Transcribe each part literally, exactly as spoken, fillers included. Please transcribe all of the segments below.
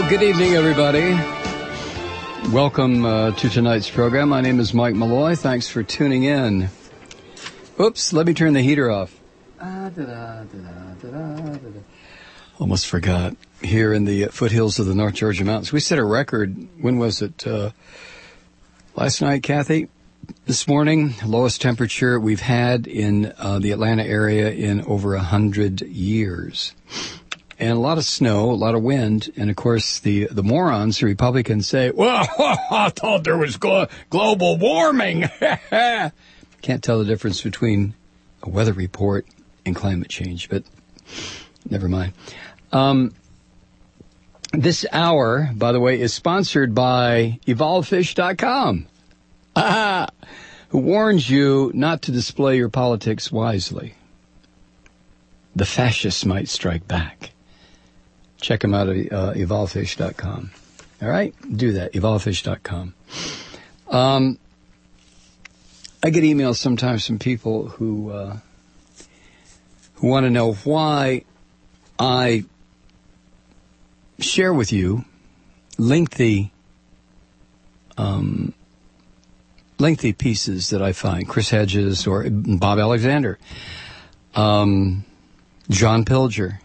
Good evening, everybody. Welcome uh, to tonight's program. My name is Mike Malloy. Thanks for tuning in. Oops, let me turn the heater off. Ah, da-da, da-da, da-da, da-da. Almost forgot. Here in the foothills of the North Georgia Mountains. We set a record, when was it? Uh, last night, Kathy? This morning, lowest temperature we've had in uh, the Atlanta area in over a hundred years. And a lot of snow, a lot of wind, and of course the, the morons, the Republicans say, well, I thought there was glo- global warming. Can't tell the difference between a weather report and climate change, but never mind. Um, this hour, by the way, is sponsored by evolve fish dot com, ah, who warns you not to display your politics wisely. The fascists might strike back. Check them out at uh, evolve fish dot com. All right? Do that, evolve fish dot com. Um, I get emails sometimes from people who uh, who want to know why I share with you lengthy um, lengthy pieces that I find. Chris Hedges or Bob Alexander, um, John Pilger.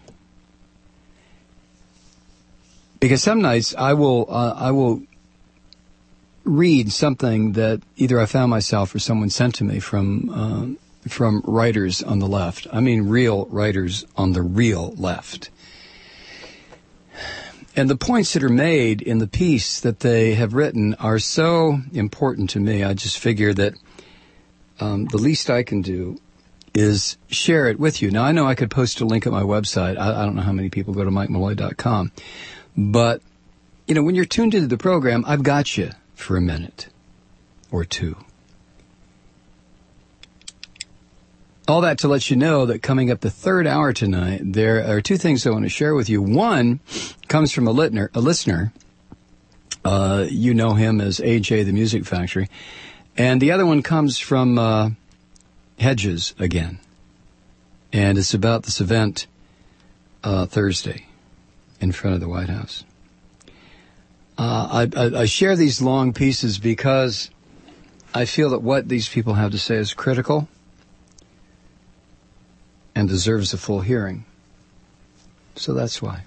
Because some nights I will uh, I will read something that either I found myself or someone sent to me from uh, from writers on the left. I mean, real writers on the real left. And the points that are made in the piece that they have written are so important to me. I just figure that um, the least I can do is share it with you. Now, I know I could post a link at my website. I, I don't know how many people go to mike malloy dot com. But, you know, when you're tuned into the program, I've got you for a minute or two. All that to let you know that coming up the third hour tonight, there are two things I want to share with you. One comes from a listener. A listener. Uh, you know him as A J, the Music Factory. And the other one comes from uh, Hedges again. And it's about this event uh, Thursday in front of the White House. Uh, I, I, I share these long pieces because I feel that what these people have to say is critical and deserves a full hearing. So that's why.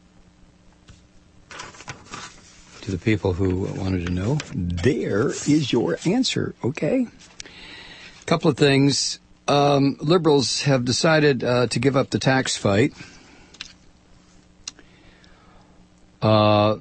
To the people who wanted to know, there is your answer, okay? A couple of things. Um, liberals have decided uh, to give up the tax fight. Uh,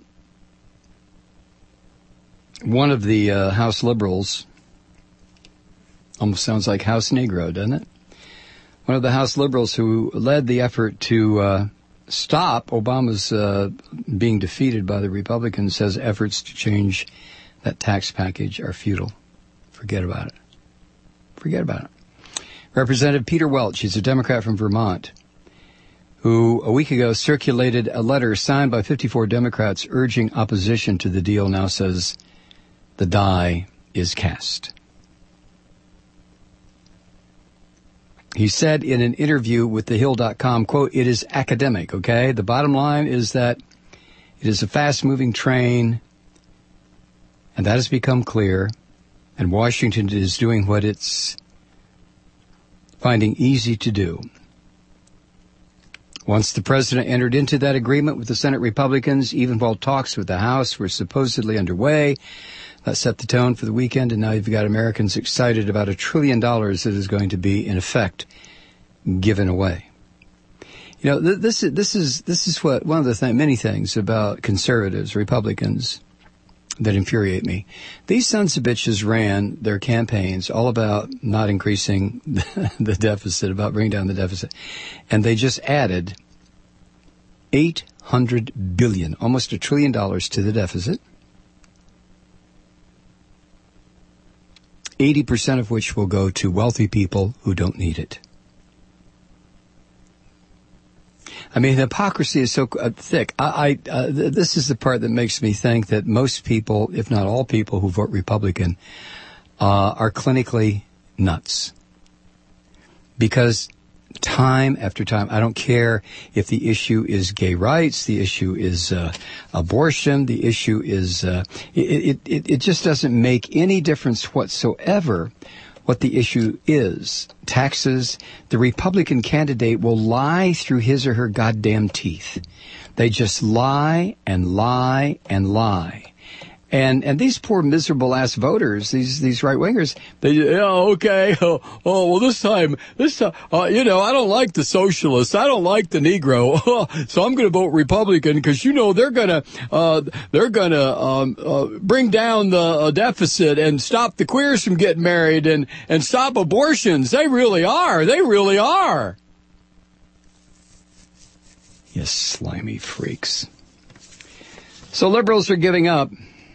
one of the uh, House liberals, almost sounds like House Negro, doesn't it? One of the House liberals who led the effort to uh, stop Obama's uh, being defeated by the Republicans says efforts to change that tax package are futile. Forget about it. Forget about it. Representative Peter Welch, he's a Democrat from Vermont, who a week ago circulated a letter signed by fifty-four Democrats urging opposition to the deal, now says the die is cast. He said in an interview with the hill dot com, quote, it is academic, okay? The bottom line is that it is a fast-moving train, and that has become clear, and Washington is doing what it's finding easy to do. Once the president entered into that agreement with the Senate Republicans, even while talks with the House were supposedly underway, that set the tone for the weekend, and now you've got Americans excited about a trillion dollars that is going to be, in effect, given away. You know, th- this is this is this is what one of the th- many things about conservatives, Republicans, that infuriate me. These sons of bitches ran their campaigns all about not increasing the deficit, about bringing down the deficit. And they just added eight hundred billion dollars, almost a trillion dollars to the deficit, eighty percent of which will go to wealthy people who don't need it. I mean, the hypocrisy is so uh, thick. I, I uh, th- this is the part that makes me think that most people, if not all people who vote Republican, uh, are clinically nuts. Because time after time. I don't care if the issue is gay rights, the issue is uh, abortion, the issue is, uh, it, it, it just doesn't make any difference whatsoever what the issue is. Taxes, the Republican candidate will lie through his or her goddamn teeth. They just lie and lie and lie. And and these poor miserable ass voters, these these right wingers, they yeah okay oh, oh well this time this time uh, you know I don't like the socialists, I don't like the Negro, so I'm going to vote Republican because you know they're gonna uh, they're gonna um, uh, bring down the uh, deficit and stop the queers from getting married and and stop abortions. They really are. They really are. You slimy freaks. So liberals are giving up.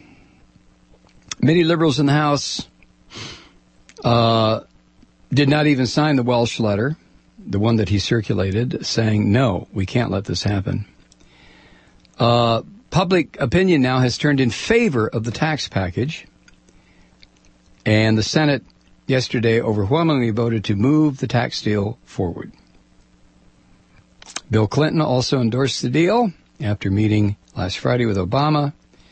Many liberals in the House uh, did not even sign the Welsh letter, the one that he circulated, saying, no, we can't let this happen. Uh, public opinion now has turned in favor of the tax package, and the Senate yesterday overwhelmingly voted to move the tax deal forward. Bill Clinton also endorsed the deal after meeting last Friday with Obama.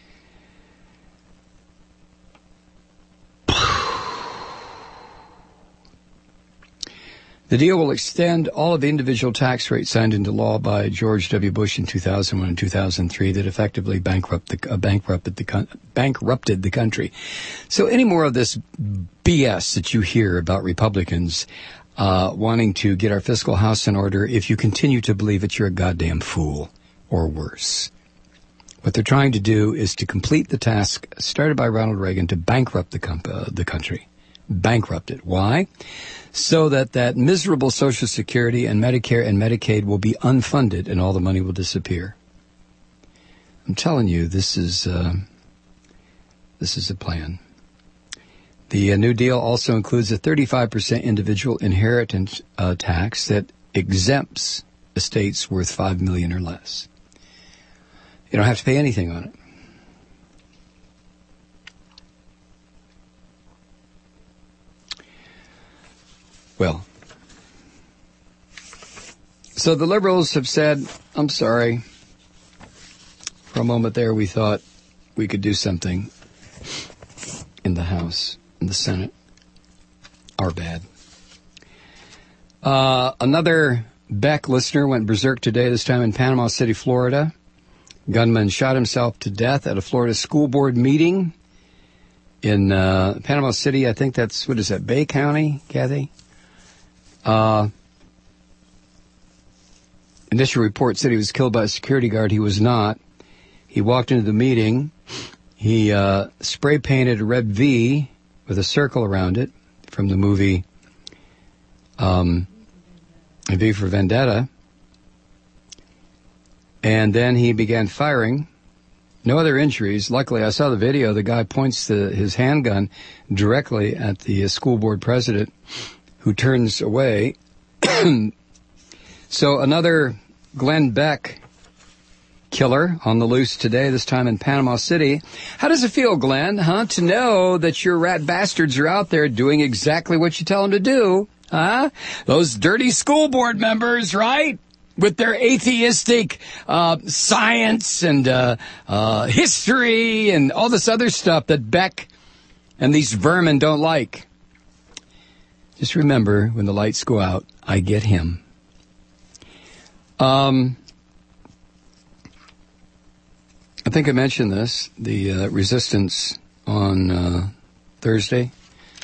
The deal will extend all of the individual tax rates signed into law by George W. Bush in two thousand one and two thousand three that effectively bankrupt the, uh, bankrupted, the, bankrupted the country. So any more of this B S that you hear about Republicans uh, wanting to get our fiscal house in order, if you continue to believe it, you're a goddamn fool, or worse. What they're trying to do is to complete the task started by Ronald Reagan to bankrupt the, comp- uh, the country. Bankrupt it. Why? So that that miserable Social Security and Medicare and Medicaid will be unfunded and all the money will disappear. I'm telling you, this is uh, this is a plan. The uh, New Deal also includes a thirty-five percent individual inheritance uh, tax that exempts estates worth five million dollars or less. You don't have to pay anything on it. Well, so the liberals have said, I'm sorry. For a moment there, we thought we could do something in the House, in the Senate. Our bad. Uh, another Beck listener went berserk today, this time in Panama City, Florida. Gunman shot himself to death at a Florida school board meeting in uh, Panama City. I think that's, what is that, Bay County, Kathy? Uh, initial report said he was killed by a security guard. He was not. He walked into the meeting. He uh, spray painted a red V with a circle around it from the movie um, V for Vendetta. And then he began firing. No other injuries. Luckily, I saw the video. The guy points the, his handgun directly at the uh, school board president, who turns away. So another Glenn Beck killer on the loose today, this time in Panama City. How does it feel, Glenn, huh, to know that your rat bastards are out there doing exactly what you tell them to do, huh? Those dirty school board members, right? With their atheistic uh, science and uh, uh, history and all this other stuff that Beck and these vermin don't like. Just remember, when the lights go out, I get him. Um, I think I mentioned this, the uh, resistance on uh, Thursday.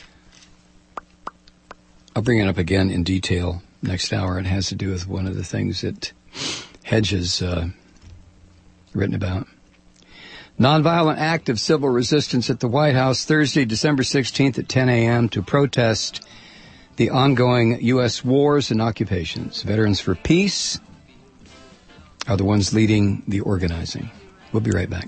I'll bring it up again in detail next hour. It has to do with one of the things that Hedges uh, written about. Nonviolent act of civil resistance at the White House Thursday, December sixteenth at ten a.m. to protest the ongoing U S wars and occupations. Veterans for Peace are the ones leading the organizing. We'll be right back.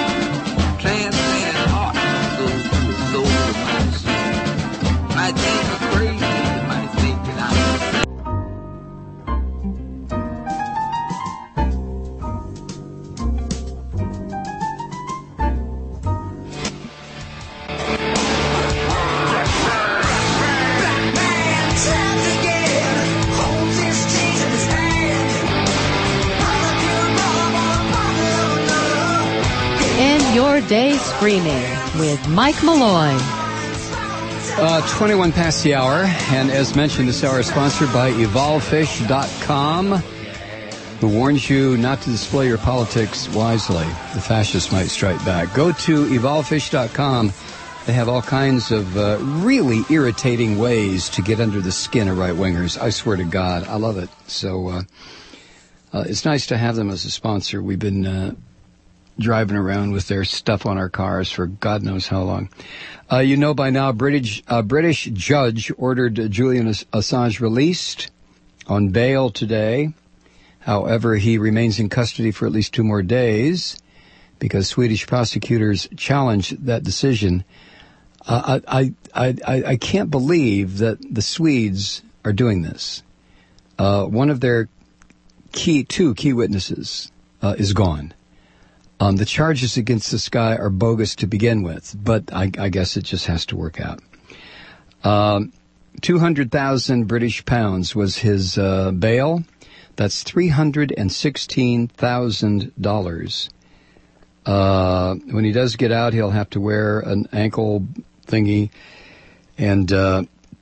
I think Midday Screening with Mike Malloy. Uh, twenty-one past the hour, and as mentioned, this hour is sponsored by evolve fish dot com, who warns you not to display your politics wisely. The fascists might strike back. Go to evolve fish dot com. They have all kinds of uh, really irritating ways to get under the skin of right-wingers. I swear to God, I love it. So uh, uh, it's nice to have them as a sponsor. We've been uh, driving around with their stuff on our cars for God knows how long. Uh, you know by now, British uh, British judge ordered uh, Julian Assange released on bail today. However, he remains in custody for at least two more days because Swedish prosecutors challenged that decision. Uh, I, I, I, I can't believe that the Swedes are doing this. Uh, one of their key, two key witnesses uh, is gone. Um, the charges against this guy are bogus to begin with, but I, I guess it just has to work out. Um, two hundred thousand British pounds was his uh, bail. That's three hundred sixteen thousand dollars. Uh, when he does get out, he'll have to wear an ankle thingy, and uh,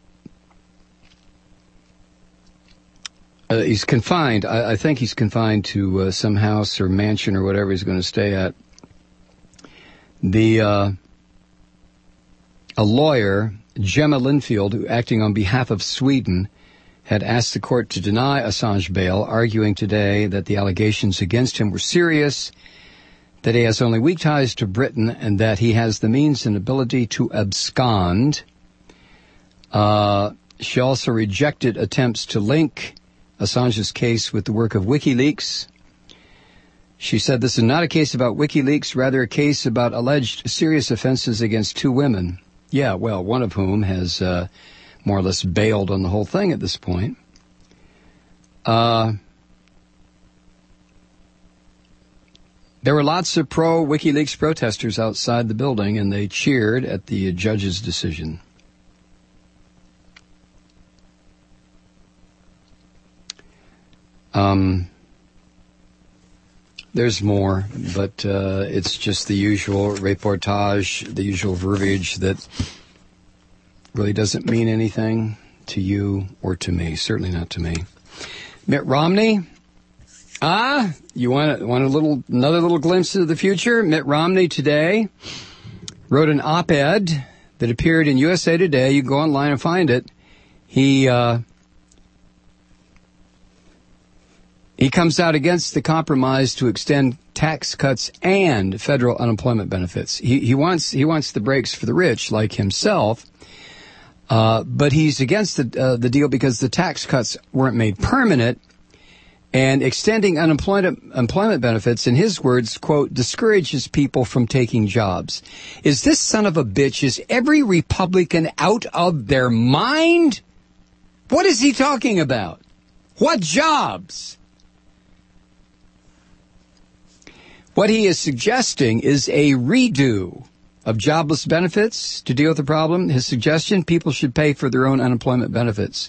uh, he's confined. I, I think he's confined to uh, some house or mansion or whatever he's going to stay at. The uh, a lawyer, Gemma Linfield, who acting on behalf of Sweden, had asked the court to deny Assange bail, arguing today that the allegations against him were serious, that he has only weak ties to Britain, and that he has the means and ability to abscond. Uh, she also rejected attempts to link Assange's case with the work of WikiLeaks. She said this is not a case about WikiLeaks, rather a case about alleged serious offenses against two women. Yeah, well, one of whom has uh, more or less bailed on the whole thing at this point. Uh... There were lots of pro-WikiLeaks protesters outside the building, and they cheered at the judge's decision. Um, there's more, but uh, it's just the usual reportage, the usual verbiage that really doesn't mean anything to you or to me, certainly not to me. Mitt Romney... Ah, you want a, want a little, another little glimpse of the future? Mitt Romney today wrote an op-ed that appeared in U S A Today. You can go online and find it. He, uh, he comes out against the compromise to extend tax cuts and federal unemployment benefits. He, he wants, he wants the breaks for the rich like himself. Uh, but he's against the, uh, the deal because the tax cuts weren't made permanent. And extending unemployment employment benefits, in his words, quote, discourages people from taking jobs. Is this son of a bitch, is every Republican out of their mind? What is he talking about? What jobs? What he is suggesting is a redo of jobless benefits to deal with the problem. His suggestion, people should pay for their own unemployment benefits.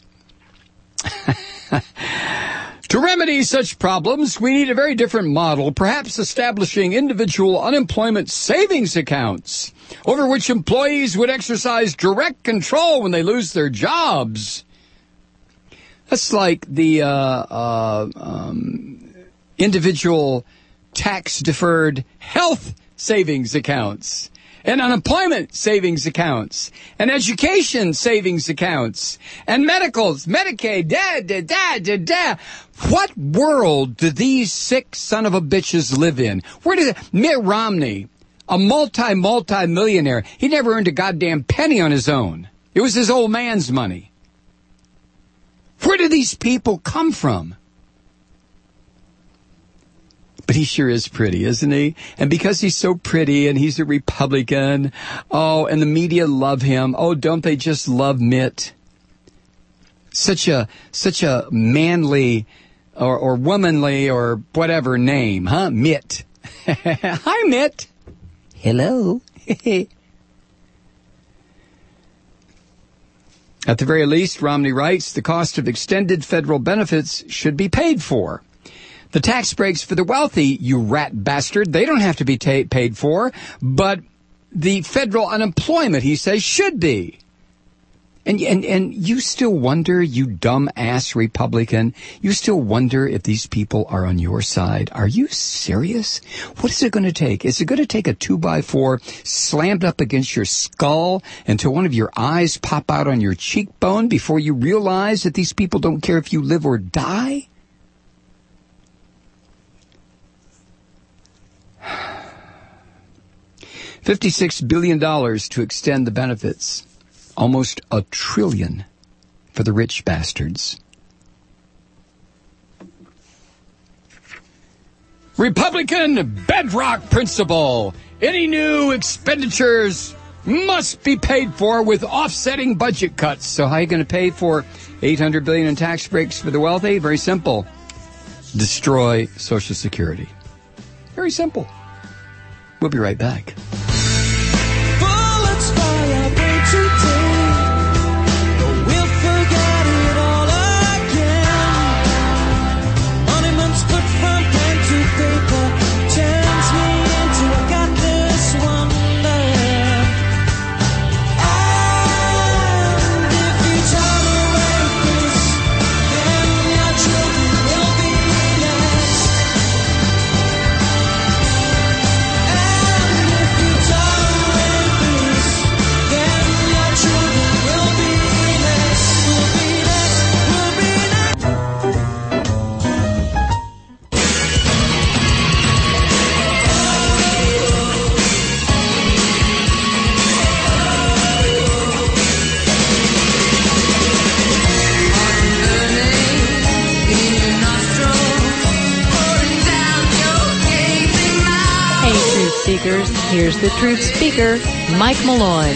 To remedy such problems, we need a very different model, perhaps establishing individual unemployment savings accounts, over which employees would exercise direct control when they lose their jobs. That's like the uh, uh, um, individual tax-deferred health savings accounts, and unemployment savings accounts, and education savings accounts, and medicals, Medicaid, da, da, da, da, da. What world do these sick son of a bitches live in? Where did Mitt Romney, a multi, multi-millionaire, he never earned a goddamn penny on his own. It was his old man's money. Where do these people come from? But he sure is pretty, isn't he? And because he's so pretty and he's a Republican, oh, and the media love him. Oh, don't they just love Mitt? Such a, such a manly or, or womanly or whatever name, huh? Mitt. Hi, Mitt. Hello. At the very least, Romney writes, the cost of extended federal benefits should be paid for. The tax breaks for the wealthy, you rat bastard, they don't have to be ta- paid for, but the federal unemployment, he says, should be. And, and and you still wonder, you dumb-ass Republican, you still wonder if these people are on your side. Are you serious? What is it going to take? Is it going to take a two by four slammed up against your skull until one of your eyes pop out on your cheekbone before you realize that these people don't care if you live or die? fifty-six billion dollars to extend the benefits. Almost a trillion for the rich bastards. Republican bedrock principle. Any new expenditures must be paid for with offsetting budget cuts. So how are you going to pay for eight hundred billion dollars in tax breaks for the wealthy? Very simple. Destroy Social Security. Very simple. We'll be right back. Bullets fly our way today. Here's the truth speaker, Mike Malloy.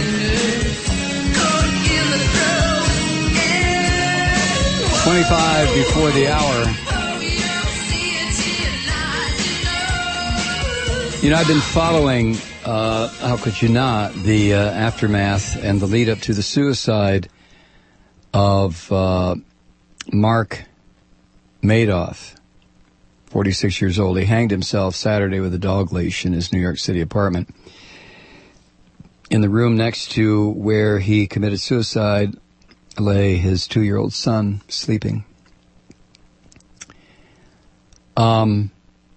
twenty-five before the hour. You know, I've been following, uh, how could you not, the uh, aftermath and the lead up to the suicide of uh, Mark Madoff. forty-six years old. He hanged himself Saturday with a dog leash in his New York City apartment. In the room next to where he committed suicide lay his two-year-old son sleeping. Um,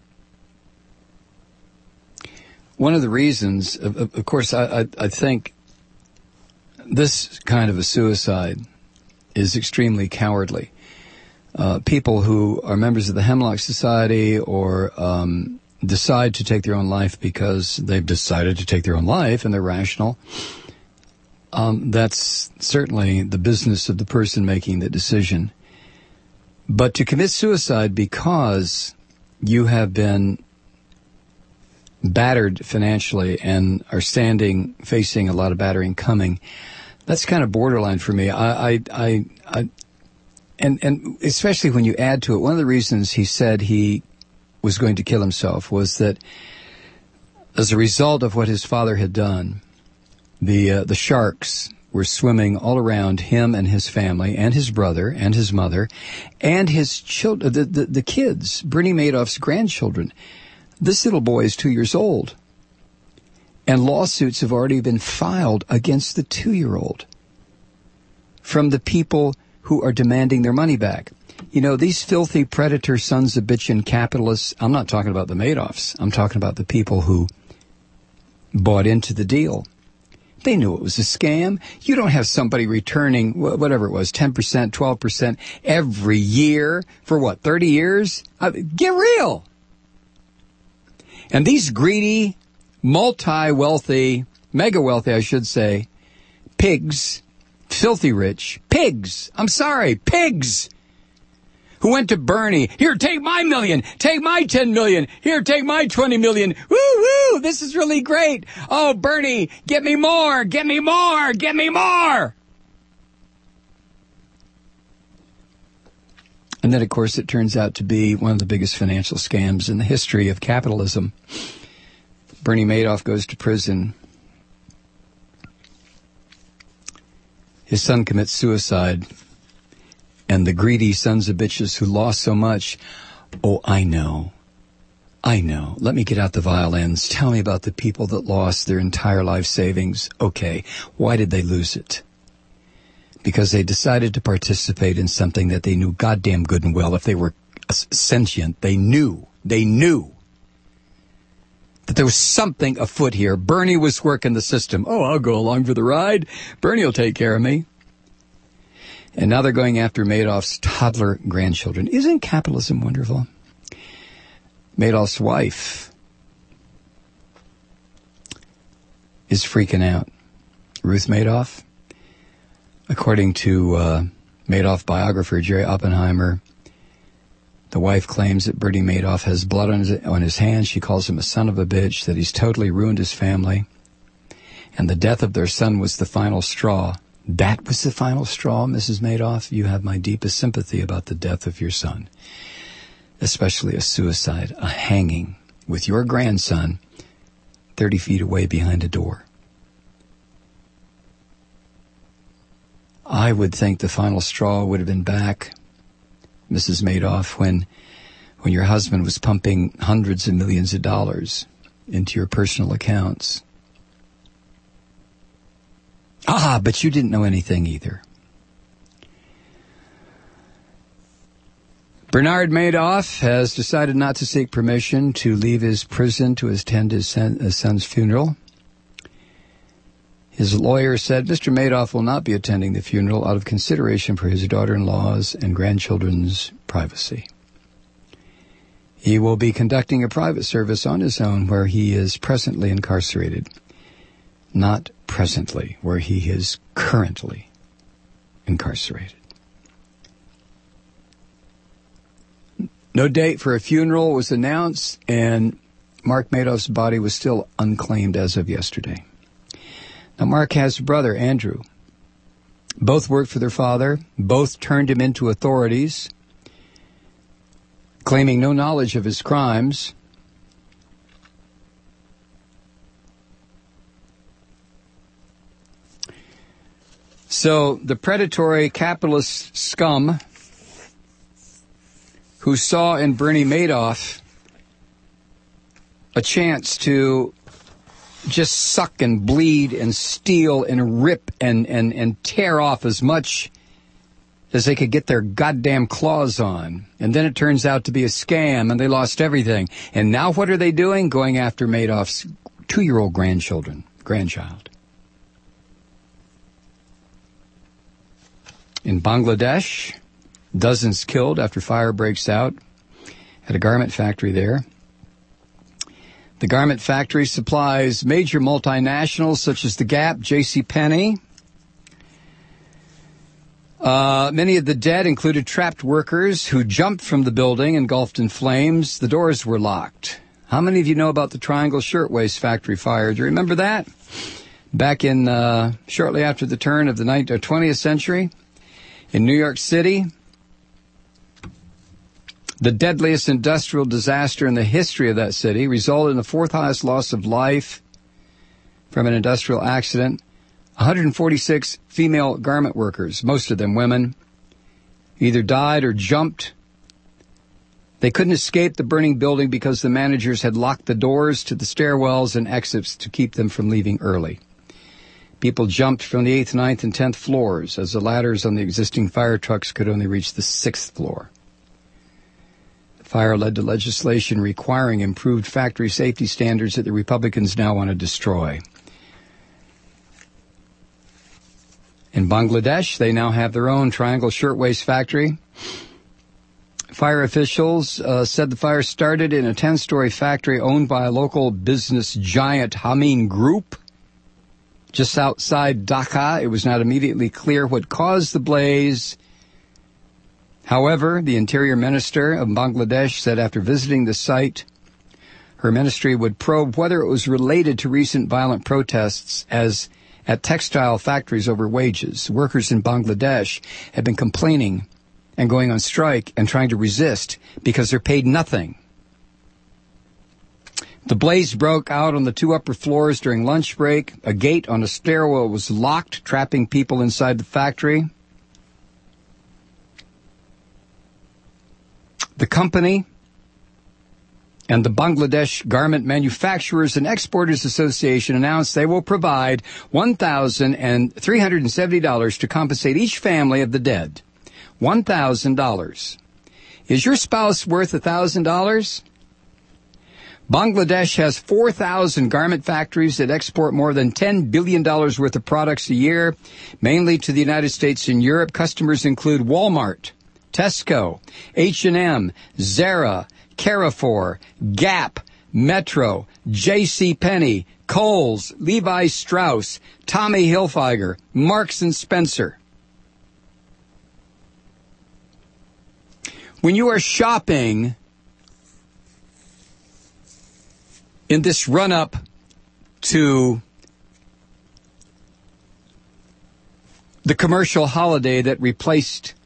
one of the reasons, of, of course, I, I, I think this kind of a suicide is extremely cowardly. Uh, people who are members of the Hemlock Society or um, decide to take their own life because they've decided to take their own life and they're rational, um, that's certainly the business of the person making the decision. But to commit suicide because you have been battered financially and are standing, facing a lot of battering coming, that's kind of borderline for me. I, I, I, I And and especially when you add to it, one of the reasons he said he was going to kill himself was that as a result of what his father had done, the uh, the sharks were swimming all around him and his family and his brother and his mother and his children, the, the, the kids, Bernie Madoff's grandchildren. This little boy is two years old, and lawsuits have already been filed against the two-year-old from the people who are demanding their money back. You know, these filthy predator sons of bitchin' capitalists, I'm not talking about the Madoffs. I'm talking about the people who bought into the deal. They knew it was a scam. You don't have somebody returning, whatever it was, ten percent, twelve percent every year for what, thirty years? Uh, get real. And these greedy, multi-wealthy, mega-wealthy, I should say, pigs, filthy rich, pigs, I'm sorry, pigs, who went to Bernie, here, take my million, take my ten million, here, take my twenty million, woo, woo, this is really great. Oh, Bernie, get me more, get me more, get me more. And then, of course, it turns out to be one of the biggest financial scams in the history of capitalism. Bernie Madoff goes to prison. His son commits suicide. And the greedy sons of bitches who lost so much Oh, I know. I know. Let me get out the violins. Tell me about the people that lost their entire life savings. Okay, why did they lose it? Because they decided to participate in something that they knew goddamn good and well. If they were sentient, they knew, they knew that there was something afoot here. Bernie was working the system. Oh, I'll go along for the ride. Bernie will take care of me. And now they're going after Madoff's toddler grandchildren. Isn't capitalism wonderful? Madoff's wife is freaking out. Ruth Madoff, according to uh, Madoff biographer Jerry Oppenheimer, the wife claims that Bernie Madoff has blood on his, on his hands. She calls him a son of a bitch, that he's totally ruined his family. And the death of their son was the final straw. That was the final straw, Missus Madoff? You have my deepest sympathy about the death of your son. Especially a suicide, a hanging with your grandson thirty feet away behind a door. I would think the final straw would have been back, Missus Madoff, when when your husband was pumping hundreds of millions of dollars into your personal accounts. Ah, but you didn't know anything either. Bernard Madoff has decided not to seek permission to leave his prison to attend his, son, his son's funeral. His lawyer said Mister Madoff will not be attending the funeral out of consideration for his daughter-in-law's and grandchildren's privacy. He will be conducting a private service on his own where he is presently incarcerated. Not presently, where he is currently incarcerated. No date for a funeral was announced, and Mark Madoff's body was still unclaimed as of yesterday. Now, Mark has a brother, Andrew. Both worked for their father. Both turned him into authorities, claiming no knowledge of his crimes. So the predatory capitalist scum who saw in Bernie Madoff a chance to just suck and bleed and steal and rip and, and, and tear off as much as they could get their goddamn claws on. And then it turns out to be a scam, and they lost everything. And now what are they doing? Going after Madoff's two-year-old grandchildren, grandchild. In Bangladesh, dozens killed after fire breaks out at a garment factory there. The garment factory supplies major multinationals such as the Gap, JCPenney. Uh, many of the dead included trapped workers who jumped from the building engulfed in flames. The doors were locked. How many of you know about the Triangle Shirtwaist Factory fire? Do you remember that? Back in uh, shortly after the turn of the twentieth century in New York City. The deadliest industrial disaster in the history of that city resulted in the fourth highest loss of life from an industrial accident. one hundred forty-six female garment workers, most of them women, either died or jumped. They couldn't escape the burning building because the managers had locked the doors to the stairwells and exits to keep them from leaving early. People jumped from the eighth, ninth, and tenth floors as the ladders on the existing fire trucks could only reach the sixth floor. Fire led to legislation requiring improved factory safety standards that the Republicans now want to destroy. In Bangladesh, they now have their own Triangle Shirtwaist Factory. Fire officials uh, said the fire started in a ten-story factory owned by a local business giant, Hameen Group, just outside Dhaka. It was not immediately clear what caused the blaze. However, the Interior Minister of Bangladesh said after visiting the site, her ministry would probe whether it was related to recent violent protests as at textile factories over wages. Workers in Bangladesh have been complaining and going on strike and trying to resist because they're paid nothing. The blaze broke out on the two upper floors during lunch break. A gate on a stairwell was locked, trapping people inside the factory. The company and the Bangladesh Garment Manufacturers and Exporters Association announced they will provide one thousand three hundred seventy dollars to compensate each family of the dead. one thousand dollars. Is your spouse worth one thousand dollars? Bangladesh has four thousand garment factories that export more than ten billion dollars worth of products a year, mainly to the United States and Europe. Customers include Walmart, Tesco, H and M, Zara, Carrefour, Gap, Metro, J C Penney, Kohl's, Levi Strauss, Tommy Hilfiger, Marks and Spencer. When you are shopping in this run-up to the commercial holiday that replaced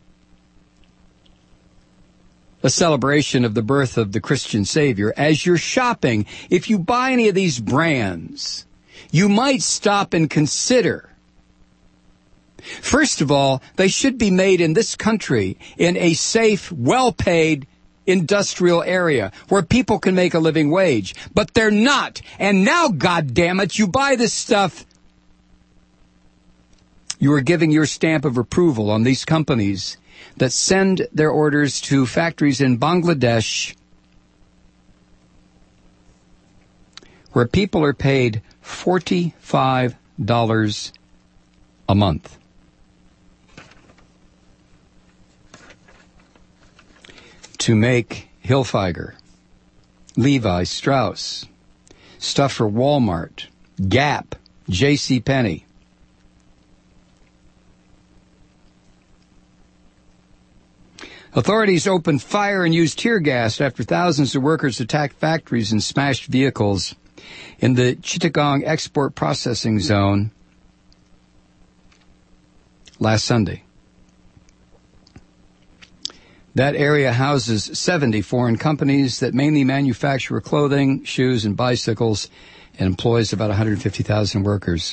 a celebration of the birth of the Christian Savior, as you're shopping, if you buy any of these brands, you might stop and consider. First of all, they should be made in this country in a safe, well-paid industrial area where people can make a living wage. But they're not. And now, goddammit, you buy this stuff. You are giving your stamp of approval on these companies that send their orders to factories in Bangladesh where people are paid forty-five dollars a month. To make Hilfiger, Levi Strauss, stuff for Walmart, Gap, J C Penney. Authorities opened fire and used tear gas after thousands of workers attacked factories and smashed vehicles in the Chittagong Export Processing Zone last Sunday. That area houses seventy foreign companies that mainly manufacture clothing, shoes, and bicycles and employs about one hundred fifty thousand workers.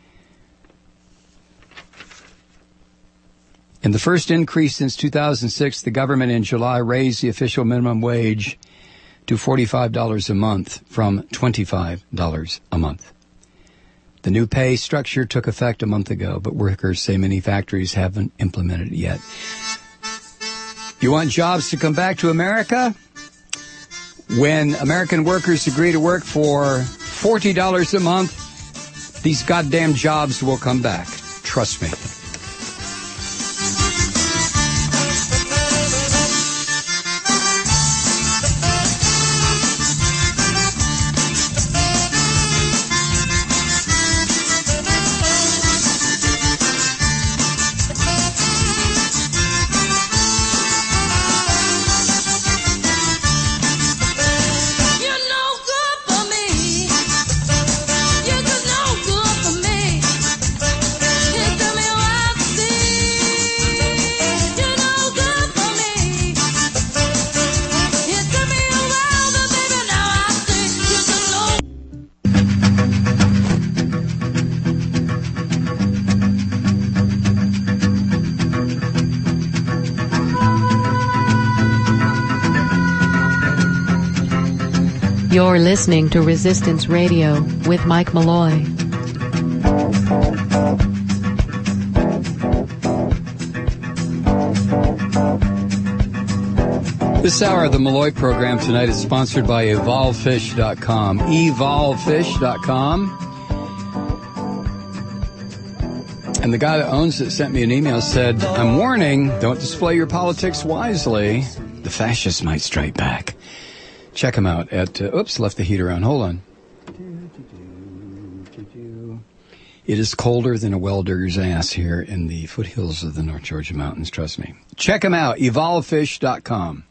In the first increase since two thousand six, the government in July raised the official minimum wage to forty-five dollars a month from twenty-five dollars a month. The new pay structure took effect a month ago, but workers say many factories haven't implemented it yet. You want jobs to come back to America? When American workers agree to work for forty dollars a month, these goddamn jobs will come back. Trust me. You're listening to Resistance Radio with Mike Malloy. This hour of the Malloy program tonight is sponsored by evolve fish dot com. evolve fish dot com. And the guy that owns it sent me an email, said, I'm warning, don't display your politics wisely. The fascists might strike back. Check them out at, uh, oops, left the heater on. Hold on. It is colder than a well-digger's ass here in the foothills of the North Georgia mountains, trust me. Check them out, evolve fish dot com.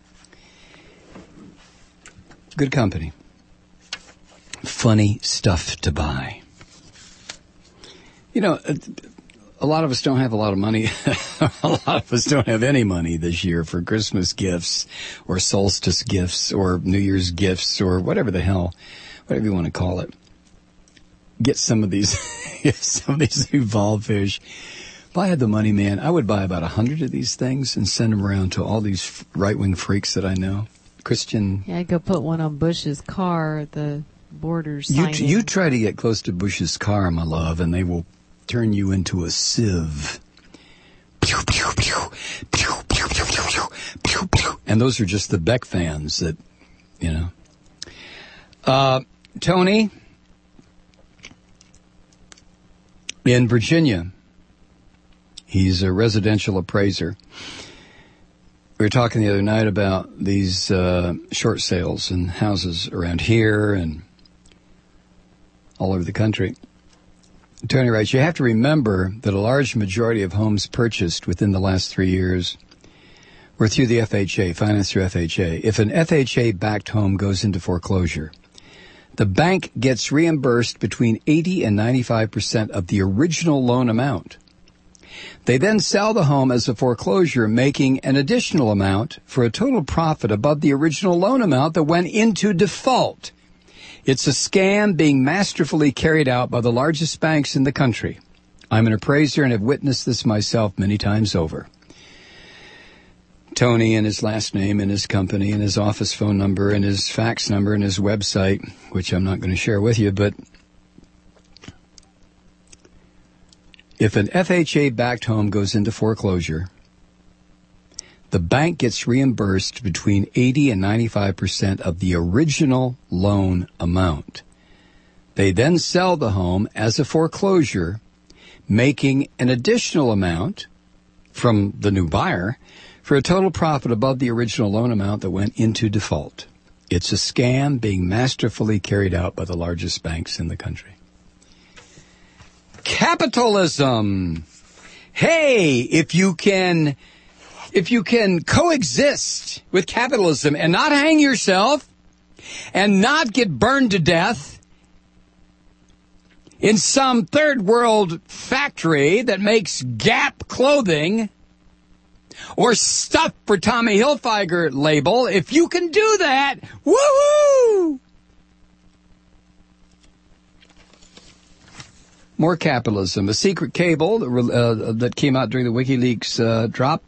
Good company. Funny stuff to buy. You know, a lot of us don't have a lot of money. A lot of us don't have any money this year for Christmas gifts or solstice gifts or New Year's gifts or whatever the hell, whatever you want to call it. Get some of these, some of these Evolve fish. If I had the money, man, I would buy about a hundred of these things and send them around to all these right-wing freaks that I know. Christian. Yeah, I'd go put one on Bush's car at the border You, signing. you try to get close to Bush's car, my love, and they will turn you into a sieve. Pew, pew, pew, pew, pew, pew, pew, pew, pew, pew. And those are just the Beck fans that, you know. Uh, Tony, in Virginia, he's a residential appraiser. We were talking the other night about these uh, short sales and houses around here and all over the country. Tony writes, you have to remember that a large majority of homes purchased within the last three years were through the F H A, financed through F H A. If an F H A-backed home goes into foreclosure, the bank gets reimbursed between eighty and ninety-five percent of the original loan amount. They then sell the home as a foreclosure, making an additional amount for a total profit above the original loan amount that went into default. It's a scam being masterfully carried out by the largest banks in the country. I'm an appraiser and have witnessed this myself many times over. Tony and his last name and his company and his office phone number and his fax number and his website, which I'm not going to share with you, but if an F H A-backed home goes into foreclosure, the bank gets reimbursed between eighty and ninety-five percent of the original loan amount. They then sell the home as a foreclosure, making an additional amount from the new buyer for a total profit above the original loan amount that went into default. It's a scam being masterfully carried out by the largest banks in the country. Capitalism. Hey, if you can... If you can coexist with capitalism and not hang yourself and not get burned to death in some third world factory that makes Gap clothing or stuff for Tommy Hilfiger label, if you can do that, woohoo! More capitalism. A secret cable that, uh, that came out during the WikiLeaks uh, drop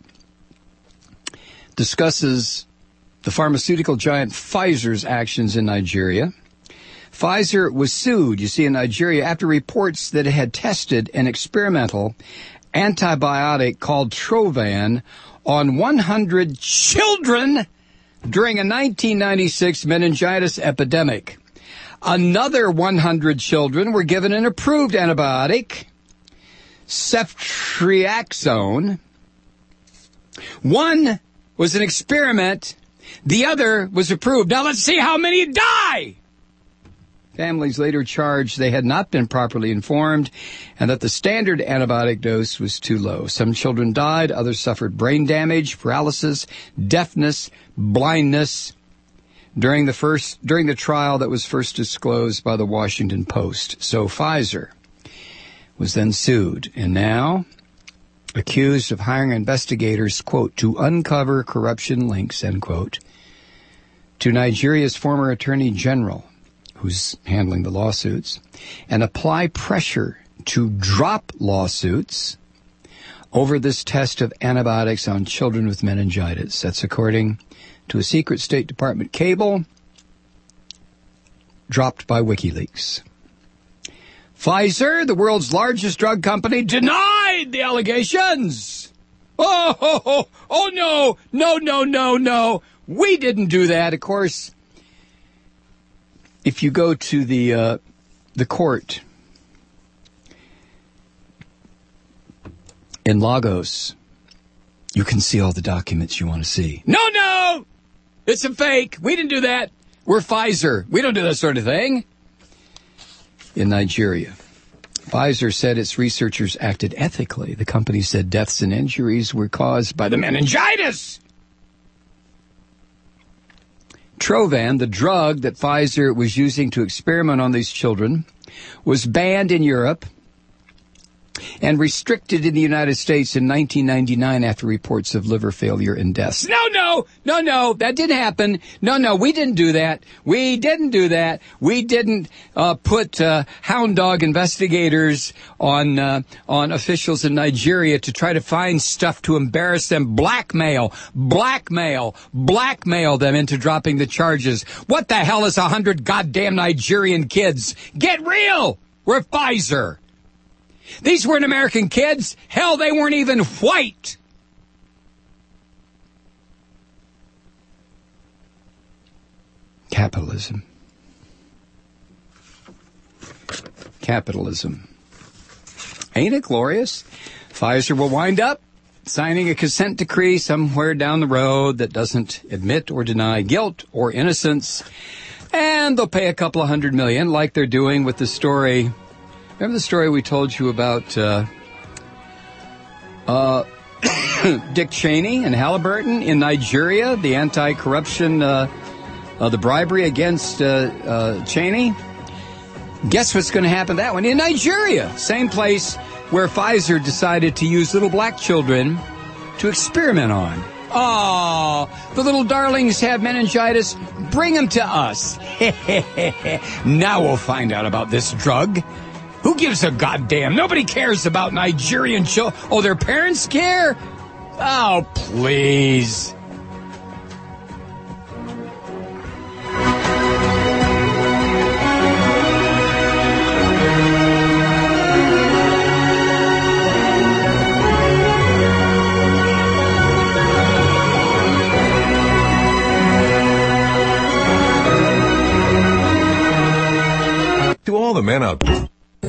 discusses the pharmaceutical giant Pfizer's actions in Nigeria. Pfizer was sued, you see, in Nigeria after reports that it had tested an experimental antibiotic called Trovan on one hundred children during a nineteen ninety-six meningitis epidemic. Another one hundred children were given an approved antibiotic, ceftriaxone. One was an experiment. The other was approved. Now let's see how many die. Families later charged they had not been properly informed and that the standard antibiotic dose was too low. Some children died. Others suffered brain damage, paralysis, deafness, blindness during the first during the trial that was first disclosed by the Washington Post. So Pfizer was then sued and now accused of hiring investigators, quote, to uncover corruption links, end quote, to Nigeria's former attorney general, who's handling the lawsuits, and apply pressure to drop lawsuits over this test of antibiotics on children with meningitis. That's according to a secret State Department cable dropped by WikiLeaks. Pfizer, the world's largest drug company, denied the allegations. Oh, oh, oh, oh no, no, no, no, no. We didn't do that. Of course, if you go to the uh, the court in Lagos, you can see all the documents you want to see. No, no, it's a fake. We didn't do that. We're Pfizer. We don't do that sort of thing. In Nigeria, Pfizer said its researchers acted ethically. The company said deaths and injuries were caused by the meningitis. Trovan, the drug that Pfizer was using to experiment on these children, was banned in Europe and restricted in the United States in nineteen ninety-nine after reports of liver failure and deaths. No, no, no, no, that didn't happen. No, no, we didn't do that. We didn't do that. We didn't uh, put uh, hound dog investigators on uh, on officials in Nigeria to try to find stuff to embarrass them. Blackmail, blackmail, blackmail them into dropping the charges. What the hell is a hundred goddamn Nigerian kids? Get real! We're Pfizer. These weren't American kids. Hell, they weren't even white. Capitalism. Capitalism. Ain't it glorious? Pfizer will wind up signing a consent decree somewhere down the road that doesn't admit or deny guilt or innocence. And they'll pay a couple of hundred million like they're doing with the story. Remember the story we told you about uh, uh, Dick Cheney and Halliburton in Nigeria, the anti-corruption, uh, uh, the bribery against uh, uh, Cheney? Guess what's going to happen to that one? In Nigeria, same place where Pfizer decided to use little black children to experiment on. Oh, the little darlings have meningitis. Bring them to us. Now we'll find out about this drug. Who gives a goddamn? Nobody cares about Nigerian children. Oh, their parents care? Oh, please. To all the men out there.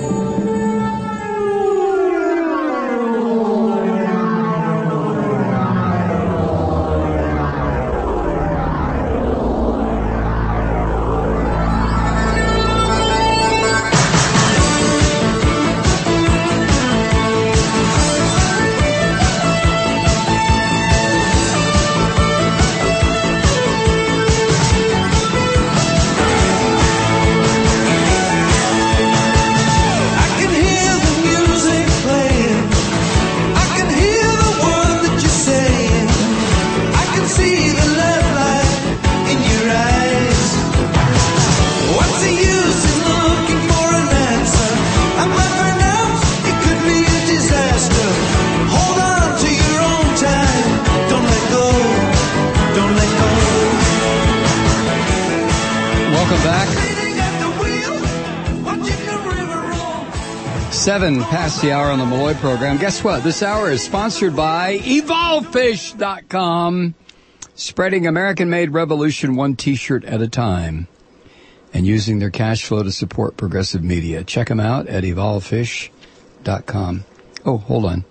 Seven past the hour on the Malloy program. Guess what? This hour is sponsored by Evolve Fish dot com, spreading American-made revolution one T-shirt at a time, and using their cash flow to support progressive media. Check them out at Evolve Fish dot com. Oh, hold on.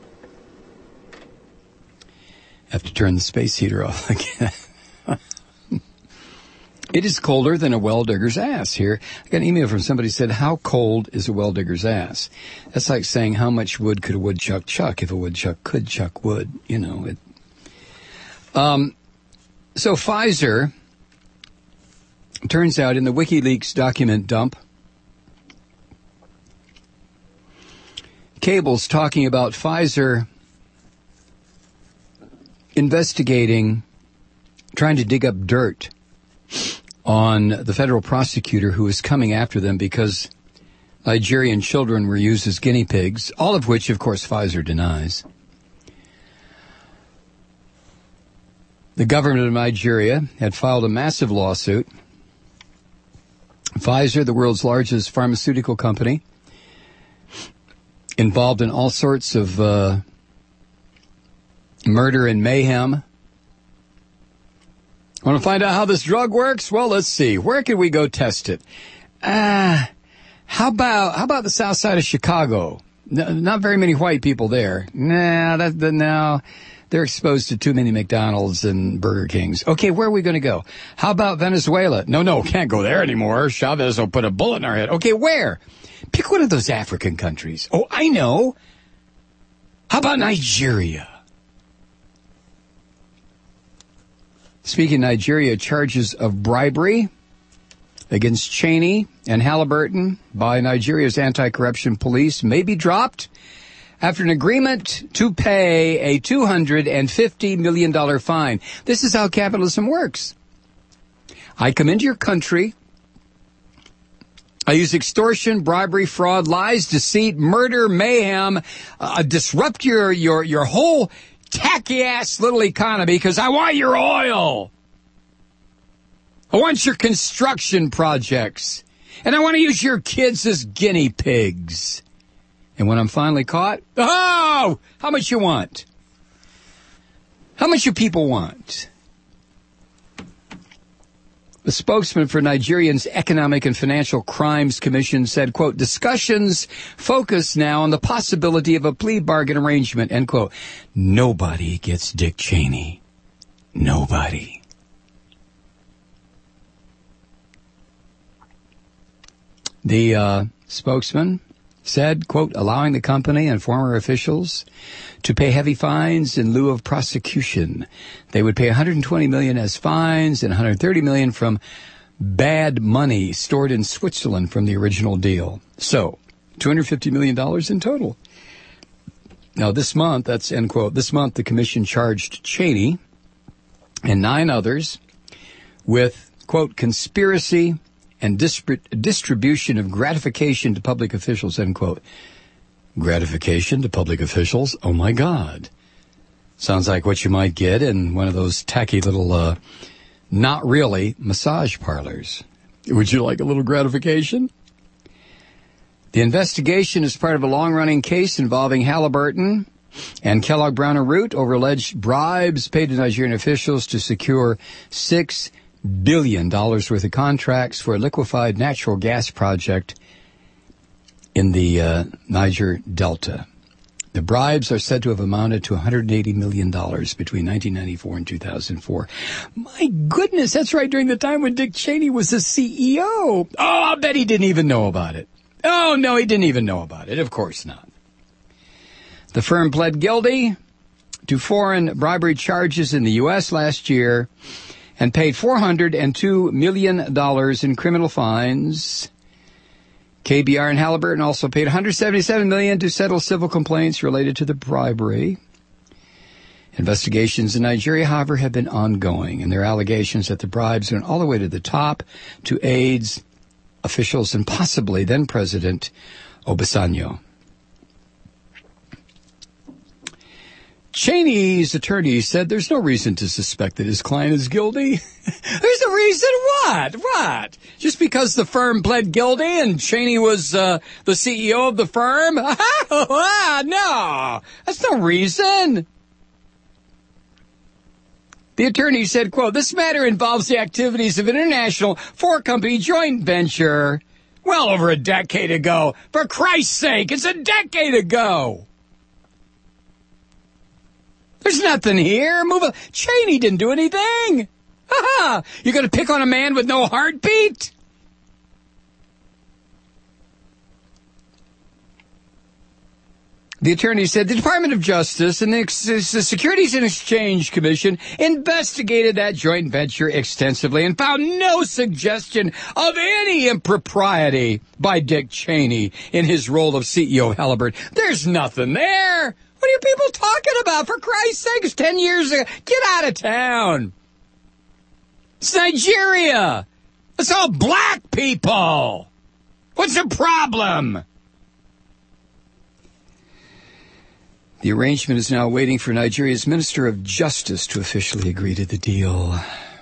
I have to turn the space heater off again. It is colder than a well digger's ass here. I got an email from somebody who said, how cold is a well digger's ass? That's like saying, how much wood could a woodchuck chuck if a woodchuck could chuck wood? You know, it. Um, so Pfizer, turns out in the WikiLeaks document dump, cables talking about Pfizer investigating, trying to dig up dirt on the federal prosecutor who was coming after them because Nigerian children were used as guinea pigs, all of which, of course, Pfizer denies. The government of Nigeria had filed a massive lawsuit. Pfizer, the world's largest pharmaceutical company, involved in all sorts of uh, murder and mayhem. Want to find out how this drug works? Well, let's see. Where can we go test it? Ah, uh, how about how about the south side of Chicago? No, not very many white people there. Nah, that the no, they're exposed to too many McDonald's and Burger Kings. Okay, where are we going to go? How about Venezuela? No, no, can't go there anymore. Chavez will put a bullet in our head. Okay, where? Pick one of those African countries. Oh, I know. How about Nigeria? Speaking of Nigeria, charges of bribery against Cheney and Halliburton by Nigeria's anti-corruption police may be dropped after an agreement to pay a two hundred fifty million dollars fine. This is how capitalism works. I come into your country. I use extortion, bribery, fraud, lies, deceit, murder, mayhem, uh, disrupt your, your, your whole tacky-ass little economy because I want your oil. I want your construction projects. And I want to use your kids as guinea pigs. And when I'm finally caught, oh, how much you want? How much you people want? The spokesman for Nigeria's Economic and Financial Crimes Commission said, quote, discussions focus now on the possibility of a plea bargain arrangement, end quote. Nobody gets Dick Cheney. Nobody. The uh, spokesman said, quote, allowing the company and former officials to pay heavy fines in lieu of prosecution. They would pay one hundred twenty million dollars as fines and one hundred thirty million dollars from bad money stored in Switzerland from the original deal. So, two hundred fifty million dollars in total. Now, this month, that's end quote, this month the commission charged Cheney and nine others with, quote, conspiracy and distrib- distribution of gratification to public officials, end quote. Gratification to public officials? Oh, my God. Sounds like what you might get in one of those tacky little, uh, not really, massage parlors. Would you like a little gratification? The investigation is part of a long-running case involving Halliburton and Kellogg Brown and Root over alleged bribes paid to Nigerian officials to secure six billion dollars worth of contracts for a liquefied natural gas project in the uh, Niger Delta. The bribes are said to have amounted to one hundred eighty million dollars between nineteen ninety-four and two thousand four. My goodness, that's right during the time when Dick Cheney was the C E O. Oh, I'll bet he didn't even know about it. Oh, no, he didn't even know about it. Of course not. The firm pled guilty to foreign bribery charges in the U S last year and paid four hundred two million dollars in criminal fines. K B R and Halliburton also paid one hundred seventy-seven million dollars to settle civil complaints related to the bribery. Investigations in Nigeria, however, have been ongoing, and there are allegations that the bribes went all the way to the top, to aides, officials, and possibly then-President Obasanjo. Cheney's attorney said there's no reason to suspect that his client is guilty. There's a reason what? What? Just because the firm pled guilty and Cheney was uh, the C E O of the firm? No, that's no reason. The attorney said, quote, this matter involves the activities of an international four-company joint venture well over a decade ago. For Christ's sake, it's a decade ago. There's nothing here. Move on. Cheney didn't do anything. Ha-ha. You're going to pick on a man with no heartbeat? The attorney said the Department of Justice and the, the Securities and Exchange Commission investigated that joint venture extensively and found no suggestion of any impropriety by Dick Cheney in his role of C E O of Halliburton. There's nothing there. What are you people talking about? For Christ's sake, it's ten years ago. Get out of town. It's Nigeria. It's all black people. What's the problem? The arrangement is now waiting for Nigeria's Minister of Justice to officially agree to the deal.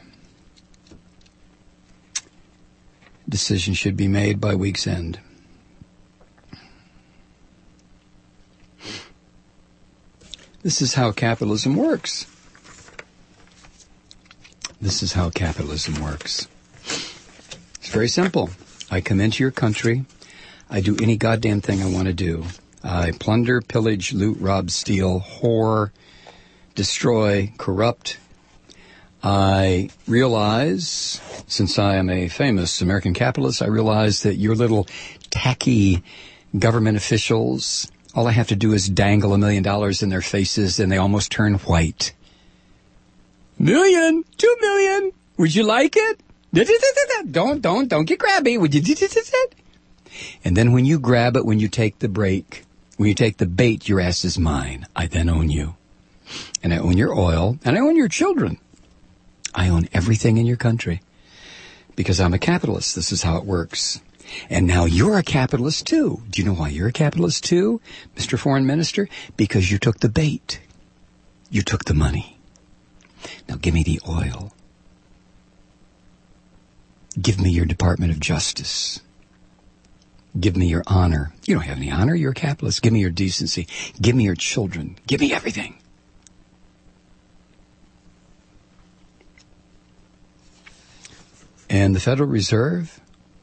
Decision should be made by week's end. This is how capitalism works. This is how capitalism works. It's very simple. I come into your country. I do any goddamn thing I want to do. I plunder, pillage, loot, rob, steal, whore, destroy, corrupt. I realize, since I am a famous American capitalist, I realize that your little tacky government officials, all I have to do is dangle a million dollars in their faces and they almost turn white. Million, two million. Would you like it? Don't, don't, don't get grabby. Would you? And then when you grab it, when you take the break, when you take the bait, your ass is mine. I then own you. And I own your oil, and I own your children. I own everything in your country. Because I'm a capitalist. This is how it works. And now you're a capitalist too. Do you know why you're a capitalist too, Mister Foreign Minister? Because you took the bait. You took the money. Now give me the oil. Give me your Department of Justice. Give me your honor. You don't have any honor. You're a capitalist. Give me your decency. Give me your children. Give me everything. And the Federal Reserve?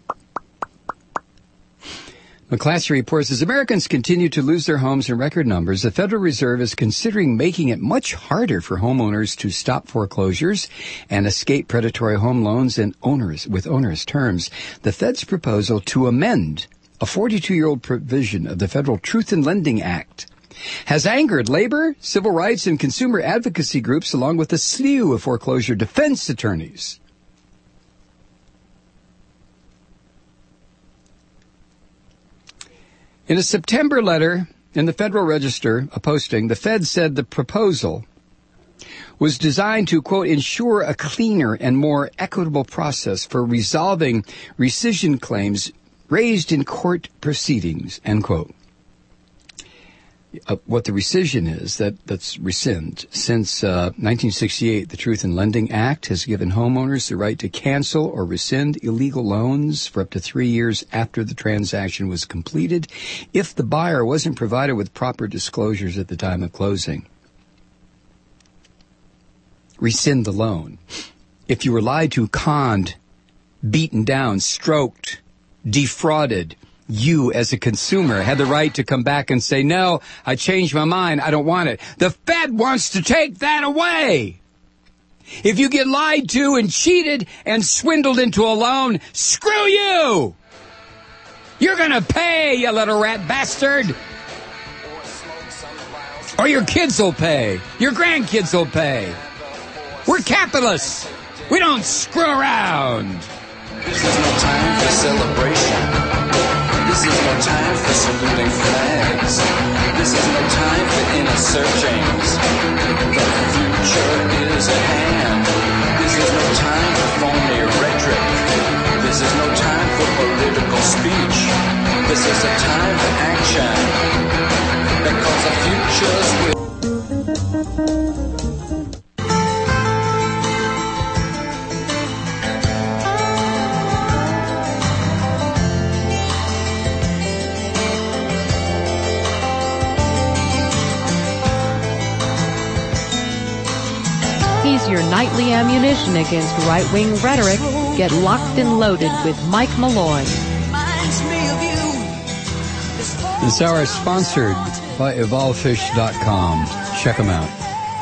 McClatchy reports, as Americans continue to lose their homes in record numbers, the Federal Reserve is considering making it much harder for homeowners to stop foreclosures and escape predatory home loans and onerous, with onerous terms. The Fed's proposal to amend a forty-two-year-old provision of the Federal Truth in Lending Act has angered labor, civil rights, and consumer advocacy groups, along with a slew of foreclosure defense attorneys. In a September letter in the Federal Register, a posting, the Fed said the proposal was designed to, quote, ensure a cleaner and more equitable process for resolving rescission claims raised in court proceedings, end quote. Uh, what the rescission is, that, that's rescind. Since uh, nineteen sixty-eight, the Truth in Lending Act has given homeowners the right to cancel or rescind illegal loans for up to three years after the transaction was completed if the buyer wasn't provided with proper disclosures at the time of closing. Rescind the loan. If you were lied to, conned, beaten down, stroked, defrauded, you, as a consumer, had the right to come back and say, no, I changed my mind, I don't want it. The Fed wants to take that away. If you get lied to and cheated and swindled into a loan, screw you! You're gonna pay, you little rat bastard! Or your kids will pay. Your grandkids will pay. We're capitalists. We don't screw around. This is no time for celebration. This is no time for saluting flags. This is no time for inner searchings. The future is at hand. This is no time for phony rhetoric. This is no time for political speech. This is a time for action. Because the future's will. He's your nightly ammunition against right-wing rhetoric. Get locked and loaded with Mike Malloy. This hour is sponsored by evolve fish dot com. Check them out.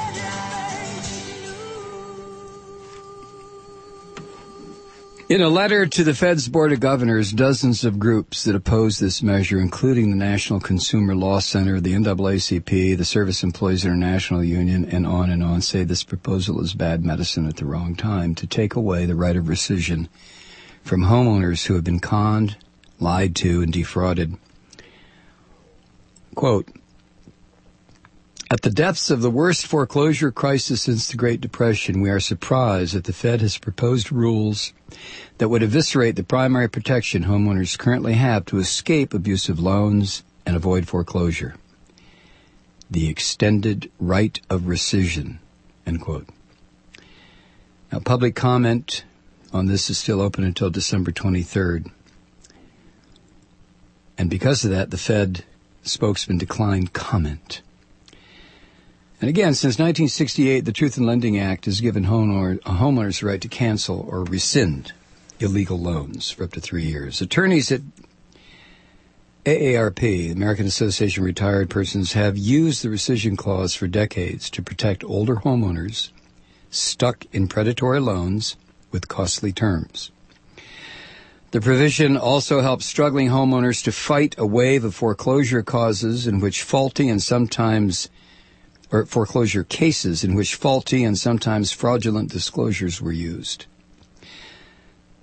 In a letter to the Fed's Board of Governors, dozens of groups that oppose this measure, including the National Consumer Law Center, the N double A C P, the Service Employees International Union, and on and on, say this proposal is bad medicine at the wrong time to take away the right of rescission from homeowners who have been conned, lied to, and defrauded. Quote, at the depths of the worst foreclosure crisis since the Great Depression, we are surprised that the Fed has proposed rules that would eviscerate the primary protection homeowners currently have to escape abusive loans and avoid foreclosure. The extended right of rescission, end quote. Now, public comment on this is still open until December twenty-third. And because of that, the Fed spokesman declined comment. And again, since nineteen sixty-eight, the Truth in Lending Act has given homeowner, homeowners the right to cancel or rescind illegal loans for up to three years. Attorneys at A A R P, the American Association of Retired Persons, have used the rescission clause for decades to protect older homeowners stuck in predatory loans with costly terms. The provision also helps struggling homeowners to fight a wave of foreclosure causes in which faulty and sometimes or foreclosure cases in which faulty and sometimes fraudulent disclosures were used.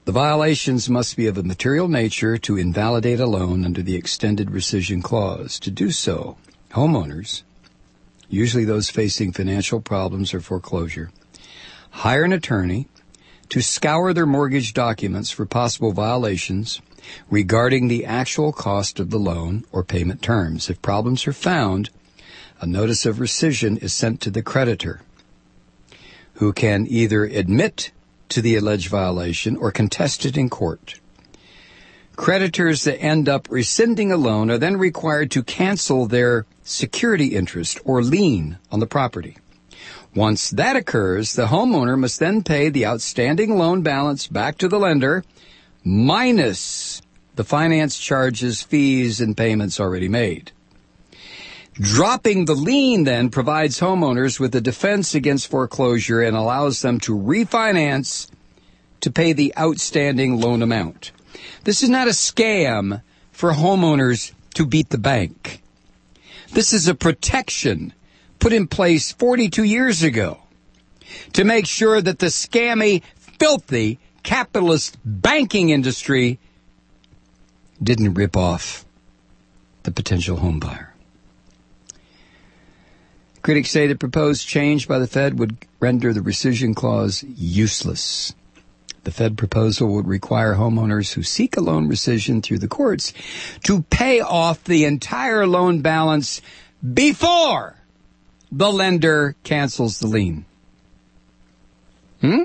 The violations must be of a material nature to invalidate a loan under the extended rescission clause. To do so, homeowners, usually those facing financial problems or foreclosure, hire an attorney to scour their mortgage documents for possible violations regarding the actual cost of the loan or payment terms. If problems are found, a notice of rescission is sent to the creditor, who can either admit to the alleged violation or contest it in court. Creditors that end up rescinding a loan are then required to cancel their security interest or lien on the property. Once that occurs, the homeowner must then pay the outstanding loan balance back to the lender, minus the finance charges, fees, and payments already made. Dropping the lien then provides homeowners with a defense against foreclosure and allows them to refinance to pay the outstanding loan amount. This is not a scam for homeowners to beat the bank. This is a protection put in place forty-two years ago to make sure that the scammy, filthy, capitalist banking industry didn't rip off the potential home buyer. Critics say the proposed change by the Fed would render the rescission clause useless. The Fed proposal would require homeowners who seek a loan rescission through the courts to pay off the entire loan balance before the lender cancels the lien. Hmm?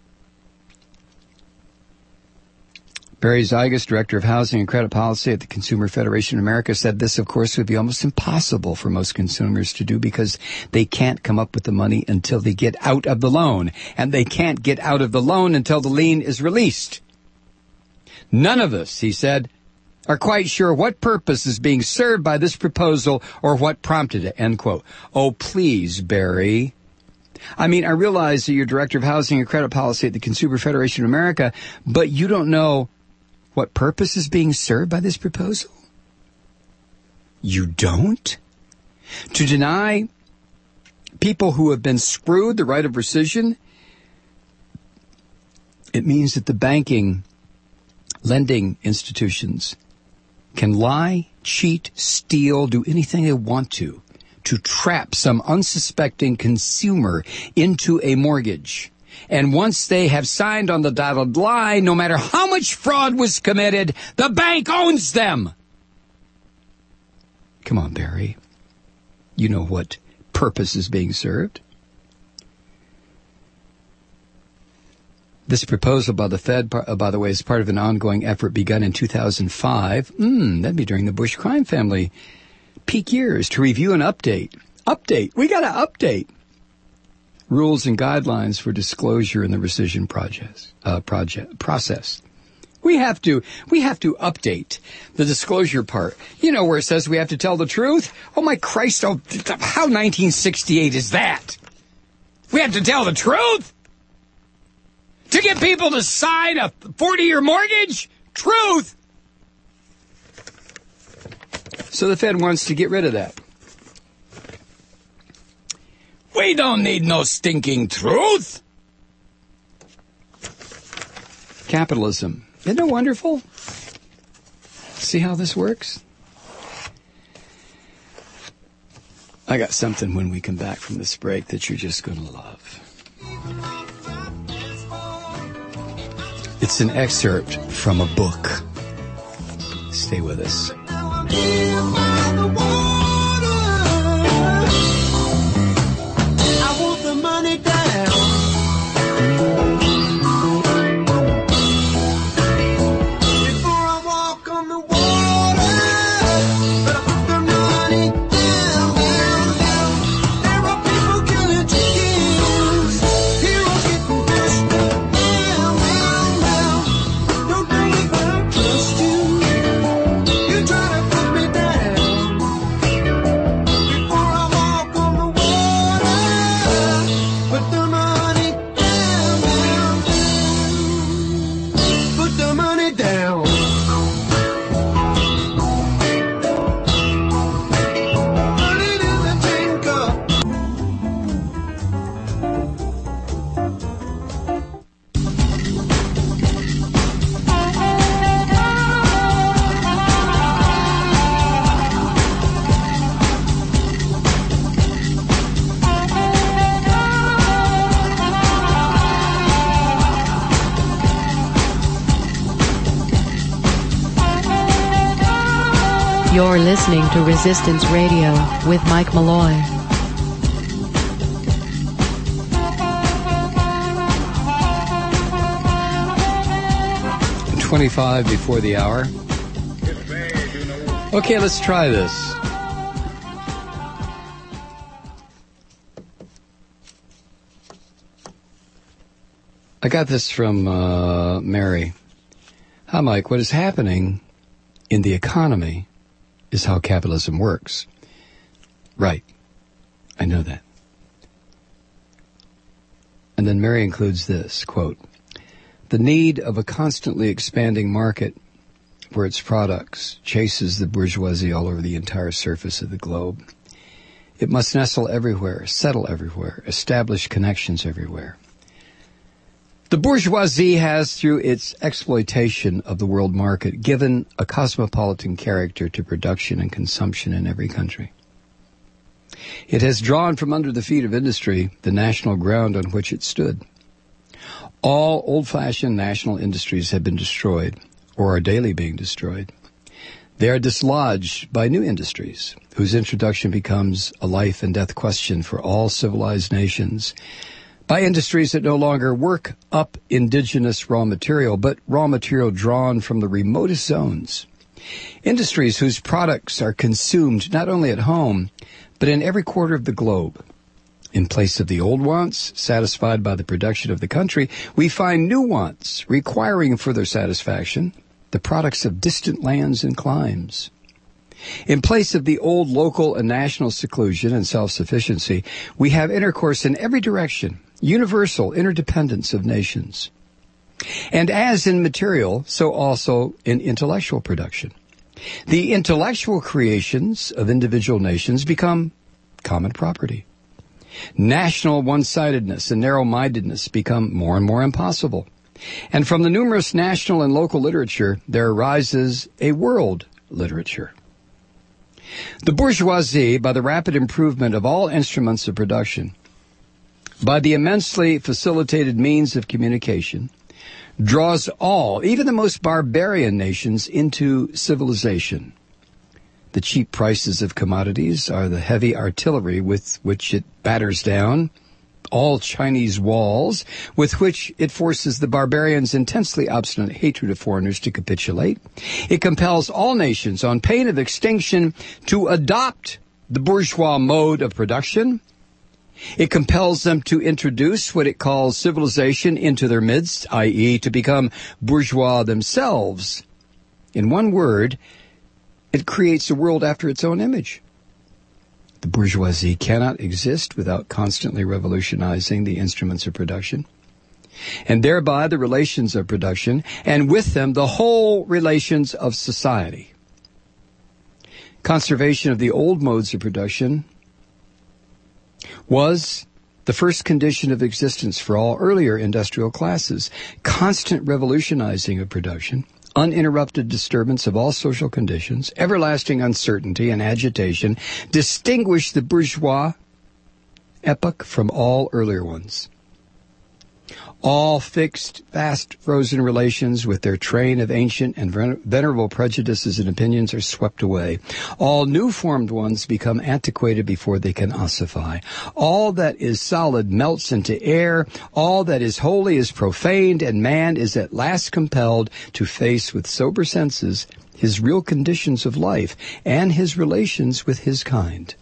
Barry Zygas, Director of Housing and Credit Policy at the Consumer Federation of America, said this, of course, would be almost impossible for most consumers to do because they can't come up with the money until they get out of the loan, and they can't get out of the loan until the lien is released. None of us, he said, are quite sure what purpose is being served by this proposal or what prompted it, end quote. Oh, please, Barry. I mean, I realize that you're Director of Housing and Credit Policy at the Consumer Federation of America, but you don't know what purpose is being served by this proposal? You don't? To deny people who have been screwed the right of rescission? It means that the banking, lending institutions can lie, cheat, steal, do anything they want to, to trap some unsuspecting consumer into a mortgage. And once they have signed on the dotted line, no matter how much fraud was committed, the bank owns them. Come on, Barry. You know what purpose is being served. This proposal by the Fed, by the way, is part of an ongoing effort begun in two thousand five. Mm, that'd be during the Bush crime family peak years, to review and update. Update. We got to update rules and guidelines for disclosure in the rescission project, uh, project process. We have to, we have to update the disclosure part. You know, where it says we have to tell the truth? Oh my Christ, oh, how nineteen sixty-eight is that? We have to tell the truth? To get people to sign a forty-year mortgage? Truth! So the Fed wants to get rid of that. We don't need no stinking truth. Capitalism. Isn't it wonderful? See how this works? I got something when we come back from this break that you're just going to love. It's an excerpt from a book. Stay with us. You're listening to Resistance Radio with Mike Malloy. twenty-five before the hour. Okay, let's try this. I got this from uh, Mary. Hi, Mike. What is happening in the economy is how capitalism works. Right. I know that. And then Mary includes this, quote, the need of a constantly expanding market for its products chases the bourgeoisie all over the entire surface of the globe. It must nestle everywhere, settle everywhere, establish connections everywhere. The bourgeoisie has, through its exploitation of the world market, given a cosmopolitan character to production and consumption in every country. It has drawn from under the feet of industry the national ground on which it stood. All old-fashioned national industries have been destroyed, or are daily being destroyed. They are dislodged by new industries, whose introduction becomes a life and death question for all civilized nations, by industries that no longer work up indigenous raw material, but raw material drawn from the remotest zones. Industries whose products are consumed not only at home, but in every quarter of the globe. In place of the old wants, satisfied by the production of the country, we find new wants, requiring for their satisfaction the products of distant lands and climes. In place of the old local and national seclusion and self-sufficiency, we have intercourse in every direction, universal interdependence of nations. And as in material, so also in intellectual production. The intellectual creations of individual nations become common property. National one-sidedness and narrow-mindedness become more and more impossible. And from the numerous national and local literature, there arises a world literature. The bourgeoisie, by the rapid improvement of all instruments of production, by the immensely facilitated means of communication, draws all, even the most barbarian nations, into civilization. The cheap prices of commodities are the heavy artillery with which it batters down all Chinese walls, with which it forces the barbarians' intensely obstinate hatred of foreigners to capitulate. It compels all nations, on pain of extinction, to adopt the bourgeois mode of production. It compels them to introduce what it calls civilization into their midst, that is, to become bourgeois themselves. In one word, it creates a world after its own image. The bourgeoisie cannot exist without constantly revolutionizing the instruments of production, and thereby the relations of production, and with them the whole relations of society. Conservation of the old modes of production was the first condition of existence for all earlier industrial classes. Constant revolutionizing of production, uninterrupted disturbance of all social conditions, everlasting uncertainty and agitation distinguish the bourgeois epoch from all earlier ones. All fixed, fast, frozen relations with their train of ancient and venerable prejudices and opinions are swept away. All new-formed ones become antiquated before they can ossify. All that is solid melts into air. All that is holy is profaned, and man is at last compelled to face with sober senses his real conditions of life and his relations with his kind.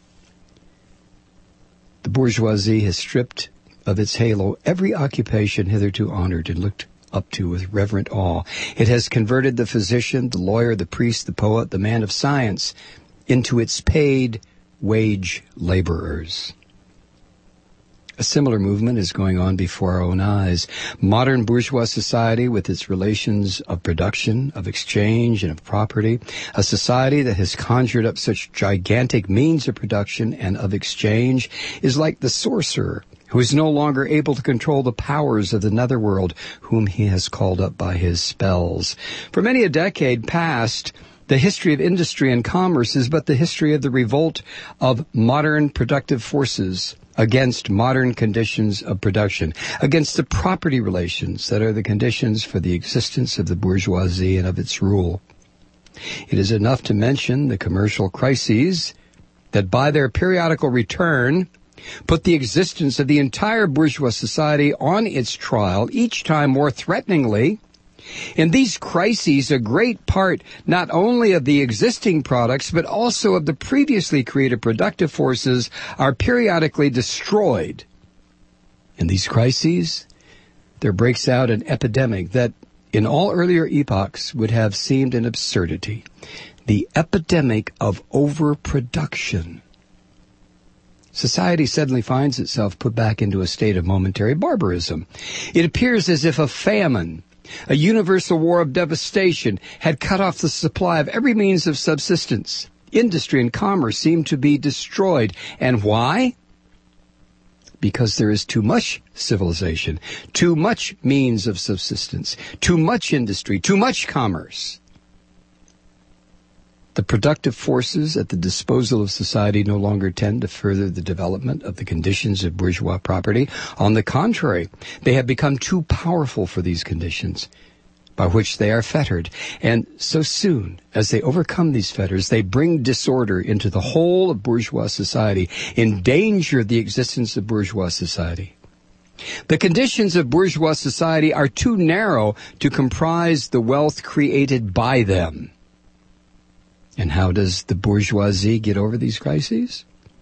The bourgeoisie has stripped of its halo every occupation hitherto honored and looked up to with reverent awe. It has converted the physician, the lawyer, the priest, the poet, the man of science into its paid wage laborers. A similar movement is going on before our own eyes. Modern bourgeois society, with its relations of production, of exchange, and of property, a society that has conjured up such gigantic means of production and of exchange, is like the sorcerer who is no longer able to control the powers of the netherworld, whom he has called up by his spells. For many a decade past, the history of industry and commerce is but the history of the revolt of modern productive forces against modern conditions of production, against the property relations that are the conditions for the existence of the bourgeoisie and of its rule. It is enough to mention the commercial crises that by their periodical return put the existence of the entire bourgeois society on its trial, each time more threateningly. In these crises, a great part not only of the existing products, but also of the previously created productive forces are periodically destroyed. In these crises, there breaks out an epidemic that in all earlier epochs would have seemed an absurdity. The epidemic of overproduction. Society suddenly finds itself put back into a state of momentary barbarism. It appears as if a famine, a universal war of devastation, had cut off the supply of every means of subsistence. Industry and commerce seem to be destroyed. And why? Because there is too much civilization, too much means of subsistence, too much industry, too much commerce. The productive forces at the disposal of society no longer tend to further the development of the conditions of bourgeois property. On the contrary, they have become too powerful for these conditions, by which they are fettered. And so soon as they overcome these fetters, they bring disorder into the whole of bourgeois society, endanger the existence of bourgeois society. The conditions of bourgeois society are too narrow to comprise the wealth created by them. And how does the bourgeoisie get over these crises?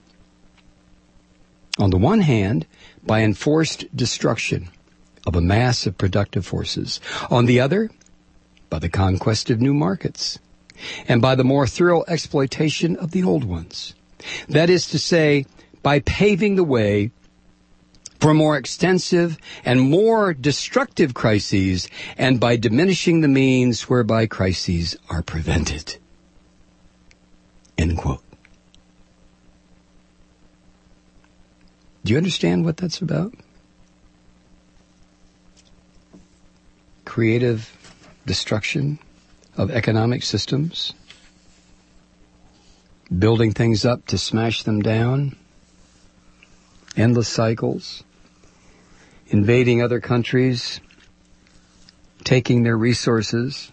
On the one hand, by enforced destruction of a mass of productive forces. On the other, by the conquest of new markets. And by the more thorough exploitation of the old ones. That is to say, by paving the way for more extensive and more destructive crises, and by diminishing the means whereby crises are prevented. End quote. Do you understand what that's about? Creative destruction of economic systems, building things up to smash them down, endless cycles, invading other countries, taking their resources,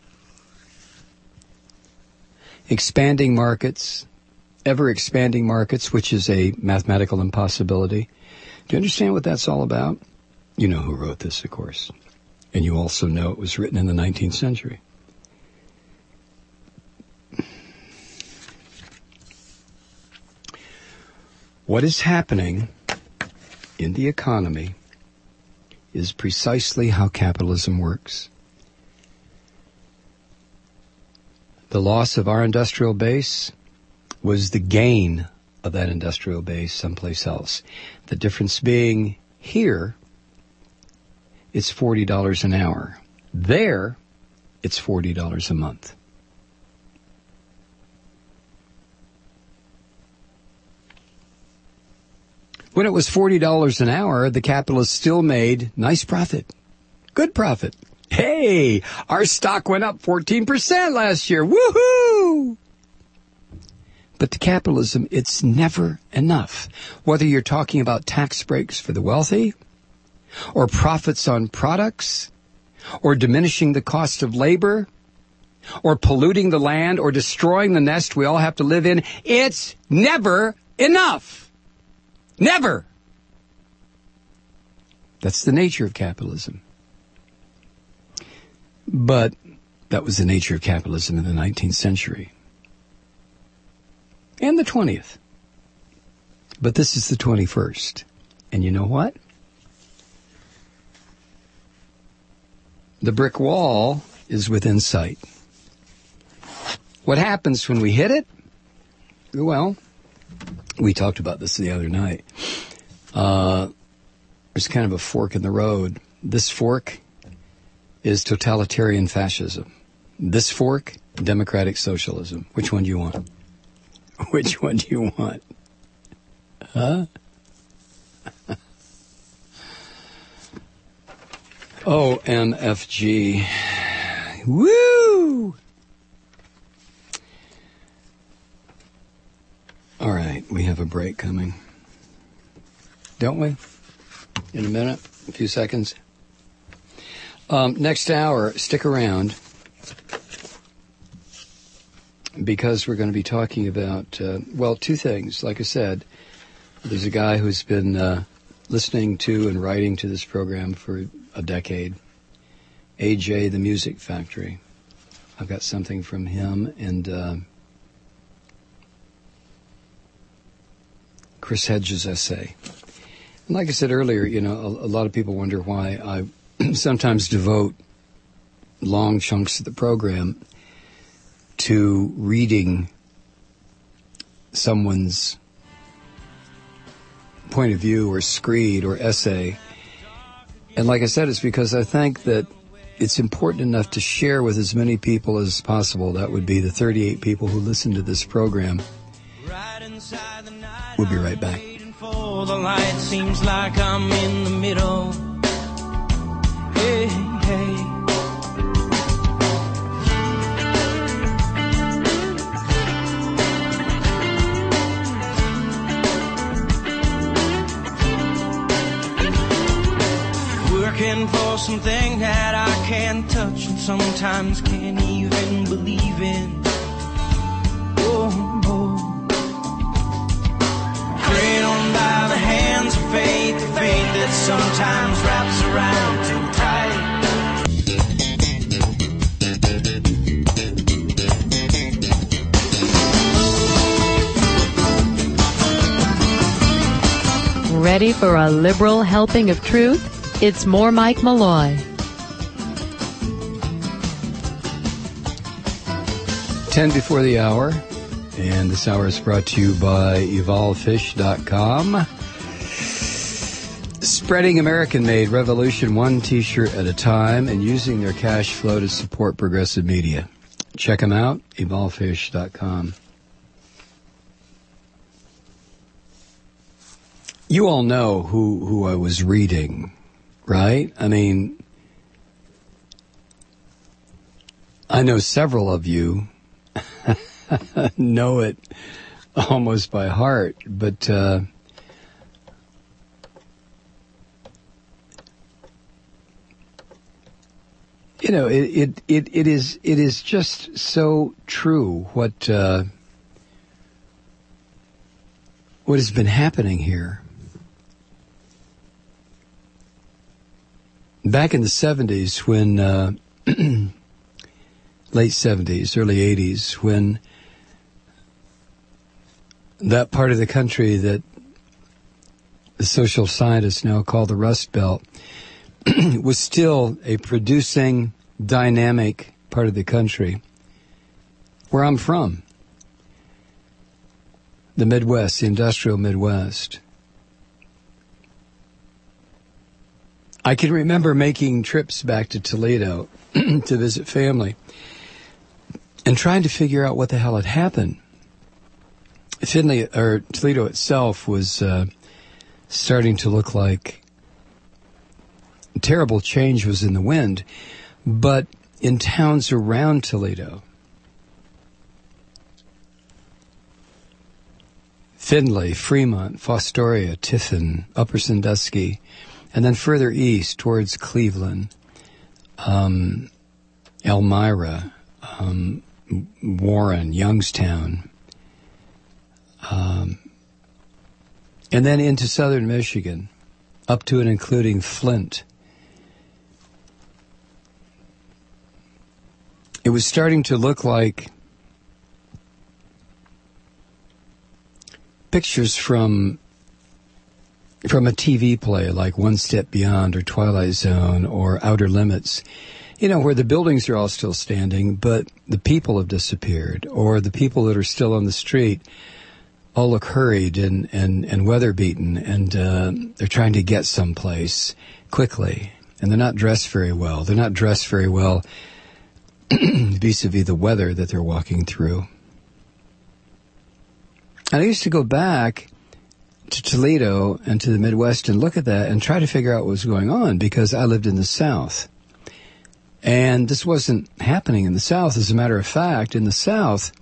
expanding markets, ever-expanding markets, which is a mathematical impossibility. Do you understand what that's all about? You know who wrote this, of course. And you also know it was written in the nineteenth century. What is happening in the economy is precisely how capitalism works. The loss of our industrial base was the gain of that industrial base someplace else. The difference being here, it's forty dollars an hour. There, it's forty dollars a month. When it was forty dollars an hour, the capitalists still made nice profit. Good profit. Hey, our stock went up fourteen percent last year. Woohoo! But to capitalism, it's never enough. Whether you're talking about tax breaks for the wealthy, or profits on products, or diminishing the cost of labor, or polluting the land, or destroying the nest we all have to live in, it's never enough. Never. That's the nature of capitalism. But that was the nature of capitalism in the nineteenth century. And the twentieth. But this is the twenty-first. And you know what? The brick wall is within sight. What happens when we hit it? Well, we talked about this the other night. Uh, there's kind of a fork in the road. This fork is totalitarian fascism. This fork, democratic socialism. Which one do you want? Which one do you want? Huh? O M F G. Woo! All right, we have a break coming. Don't we? In a minute, a few seconds. Um, next hour, stick around. because we're going to be talking about, uh, well, two things. Like I said, there's a guy who's been uh, listening to and writing to this program for a decade, A J the Music Factory. I've got something from him, and uh, Chris Hedges' essay. And like I said earlier, you know, a, a lot of people wonder why I sometimes devote long chunks of the program to reading someone's point of view or screed or essay. And like I said, it's because I think that it's important enough to share with as many people as possible. That would be the thirty-eight people who listen to this program. We'll be right back. For the light seems like I'm in the middle. Hey, hey. Working for something that I can't touch and sometimes can't even believe in. Oh, oh. Praying on by the hands of faith, the faith that sometimes wraps around too tight. Ready for a liberal helping of truth? It's more Mike Malloy. Ten before the hour, and this hour is brought to you by evolve fish dot com. Spreading American-made revolution one T-shirt at a time and using their cash flow to support progressive media. Check them out, evolve fish dot com. You all know who, who I was reading, right? I mean, I know several of you know it almost by heart, but uh, you know, it, it it it is it is just so true what uh, what has been happening here. Back in the seventies, when uh, late seventies, early eighties, when that part of the country that the social scientists now call the Rust Belt was still a producing, dynamic part of the country, where I'm from, the Midwest, the industrial Midwest. I can remember making trips back to Toledo to visit family and trying to figure out what the hell had happened. Findlay, or Toledo itself, was uh, starting to look like terrible change was in the wind. But in towns around Toledo, Findlay, Fremont, Fostoria, Tiffin, Upper Sandusky, and then further east towards Cleveland, um, Elmira, um, Warren, Youngstown, um, and then into southern Michigan, up to and including Flint. It was starting to look like pictures from from a T V play like One Step Beyond or Twilight Zone or Outer Limits, you know, where the buildings are all still standing, but the people have disappeared, or the people that are still on the street all look hurried and, and, and weather-beaten, and uh, they're trying to get someplace quickly, and they're not dressed very well. They're not dressed very well vis-a-vis the weather that they're walking through. And I used to go back to Toledo and to the Midwest and look at that and try to figure out what was going on, because I lived in the South. And this wasn't happening in the South. As a matter of fact, in the South,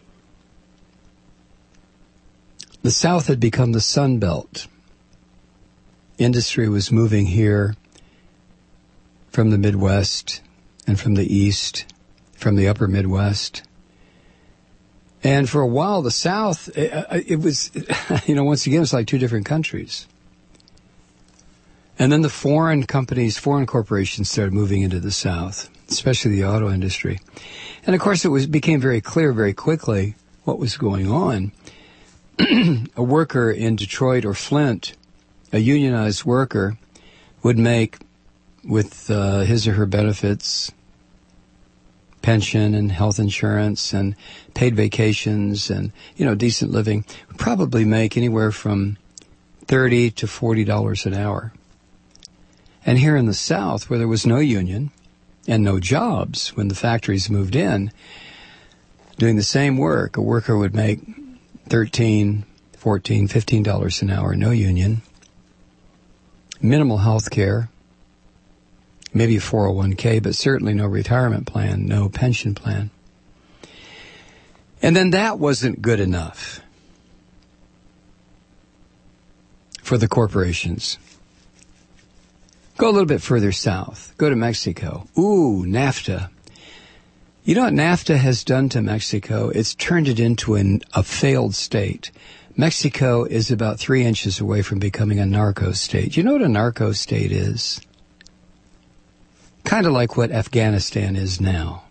the South had become the Sun Belt. Industry was moving here from the Midwest and from the East, from the upper Midwest. And for a while, the South, it, it was, you know, once again, it's like two different countries. And then the foreign companies, foreign corporations started moving into the South, especially the auto industry. And of course, it was became very clear very quickly what was going on. A worker in Detroit or Flint, a unionized worker, would make, with uh, his or her benefits, pension and health insurance and paid vacations and, you know, decent living, would probably make anywhere from thirty to forty dollars an hour. And here in the South, where there was no union and no jobs, when the factories moved in, doing the same work, a worker would make thirteen, fourteen, fifteen dollars an hour, no union, minimal health care, maybe a four oh one k, but certainly no retirement plan, no pension plan. And then that wasn't good enough for the corporations. Go a little bit further south. Go to Mexico. Ooh, NAFTA. You know what NAFTA has done to Mexico? It's turned it into an, a failed state. Mexico is about three inches away from becoming a narco state. You know what a narco state is? Kind of like what Afghanistan is now.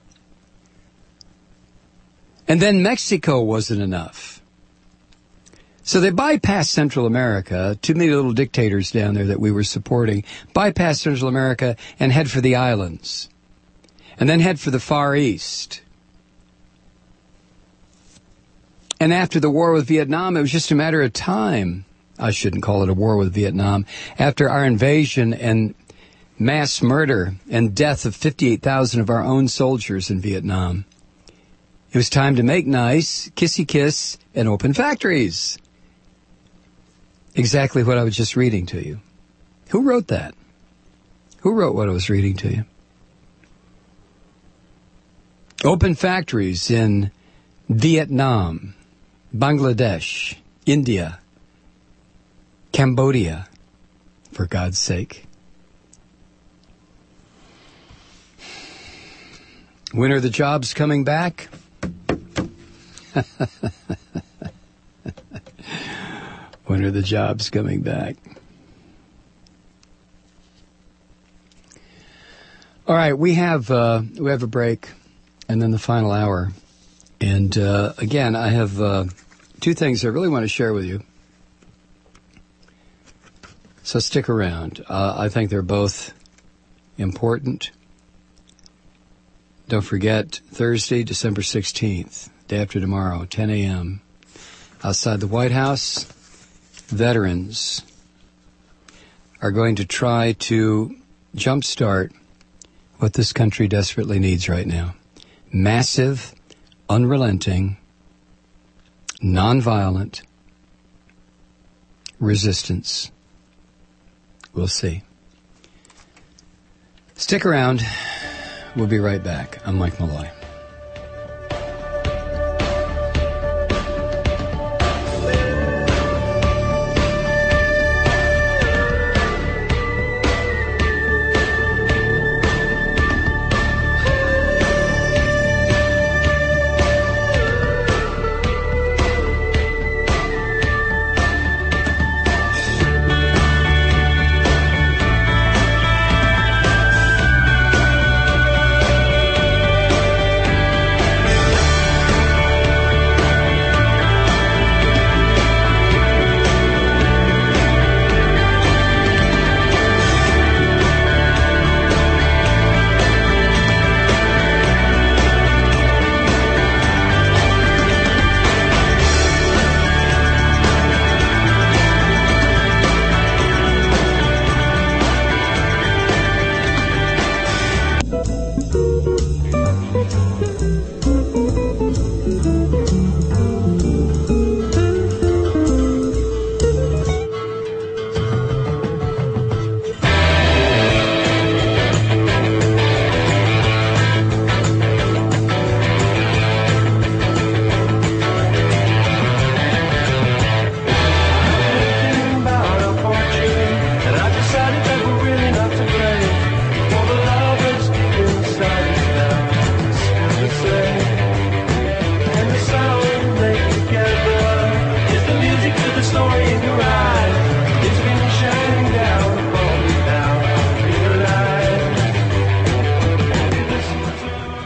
And then Mexico wasn't enough. So they bypassed Central America, too many little dictators down there that we were supporting, bypass Central America and head for the islands. And then head for the Far East. And after the war with Vietnam, it was just a matter of time. I shouldn't call it a war with Vietnam. After our invasion and mass murder and death of fifty-eight thousand of our own soldiers in Vietnam, it was time to make nice, kissy kiss, and open factories. Exactly what I was just reading to you. Who wrote that? Who wrote what I was reading to you? Open factories in Vietnam, Bangladesh, India, Cambodia, for God's sake. When are the jobs coming back? When are the jobs coming back? All right, we have uh, we have a break, and then the final hour. And uh, again, I have uh, two things I really want to share with you. So stick around. Uh, I think they're both important. Don't forget, Thursday, December sixteenth, day after tomorrow, ten a.m., outside the White House, veterans are going to try to jumpstart what this country desperately needs right now. Massive, unrelenting, nonviolent resistance. We'll see. Stick around. We'll be right back. I'm Mike Malloy.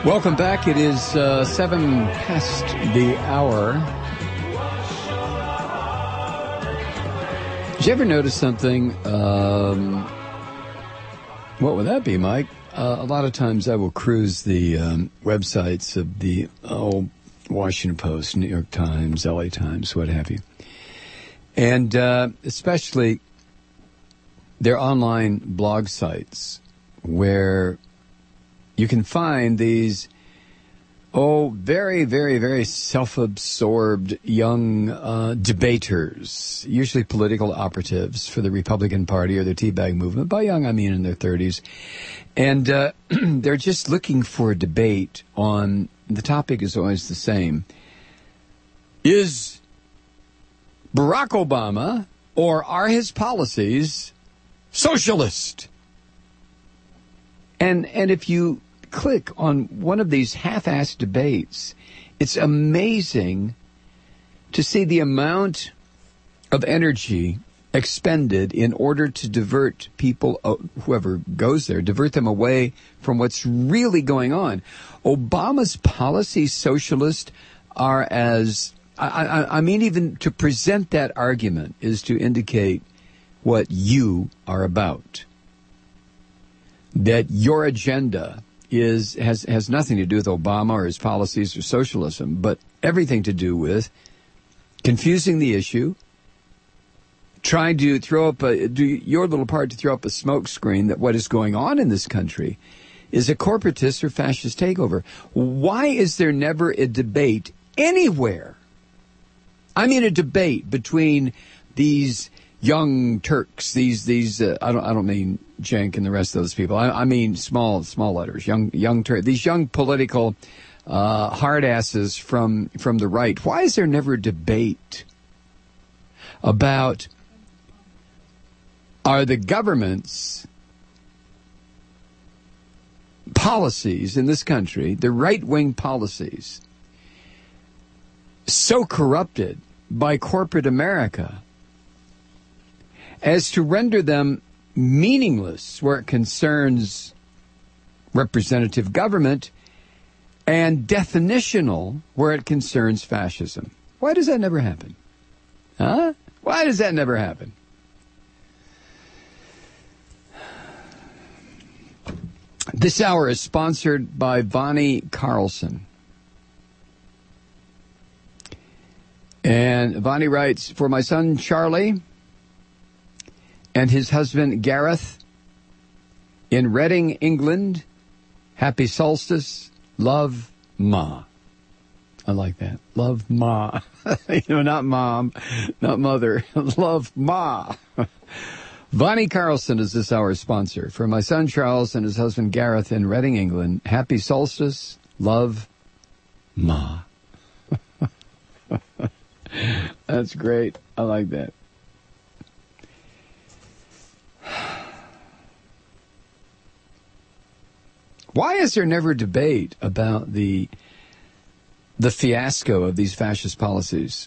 Welcome back. It is uh, seven past the hour. Did you ever notice something? Um, what would that be, Mike? Uh, a lot of times I will cruise the um, websites of the oh, Washington Post, New York Times, L A Times, what have you. And uh, especially their online blog sites where you can find these, oh, very, very, very self-absorbed young uh, debaters, usually political operatives for the Republican Party or the Teabag movement. By young, I mean in their thirties. And uh, they're just looking for a debate on, the topic is always the same. Is Barack Obama, or are his policies socialist? And and if you click on one of these half-assed debates, it's amazing to see the amount of energy expended in order to divert people, uh, whoever goes there, divert them away from what's really going on. Obama's policies, socialist, are as, I, I, I mean, even to present that argument is to indicate what you are about. That your agenda is has has nothing to do with Obama or his policies or socialism, but everything to do with confusing the issue, trying to throw up a, do your little part to throw up a smoke screen that what is going on in this country is a corporatist or fascist takeover. Why is there never a debate anywhere? I mean, a debate between these young Turks, these these uh, I don't I don't mean Cenk and the rest of those people. I, I mean small small letters, young young Turks, these young political uh, hard asses from from the right. Why is there never a debate about, are the government's policies in this country, the right-wing policies, so corrupted by corporate America as to render them meaningless where it concerns representative government and definitional where it concerns fascism? Why does that never happen? Huh? Why does that never happen? This hour is sponsored by Bonnie Carlson. And Bonnie writes, for my son Charlie and his husband Gareth in Reading, England, happy solstice, love, Ma. I like that. Love, Ma. You know, not mom, not mother. Love, Ma. Bonnie Carlson is this hour's sponsor. For my son Charles and his husband Gareth in Reading, England, happy solstice, love, Ma. That's great. I like that. Why is there never debate about the the fiasco of these fascist policies?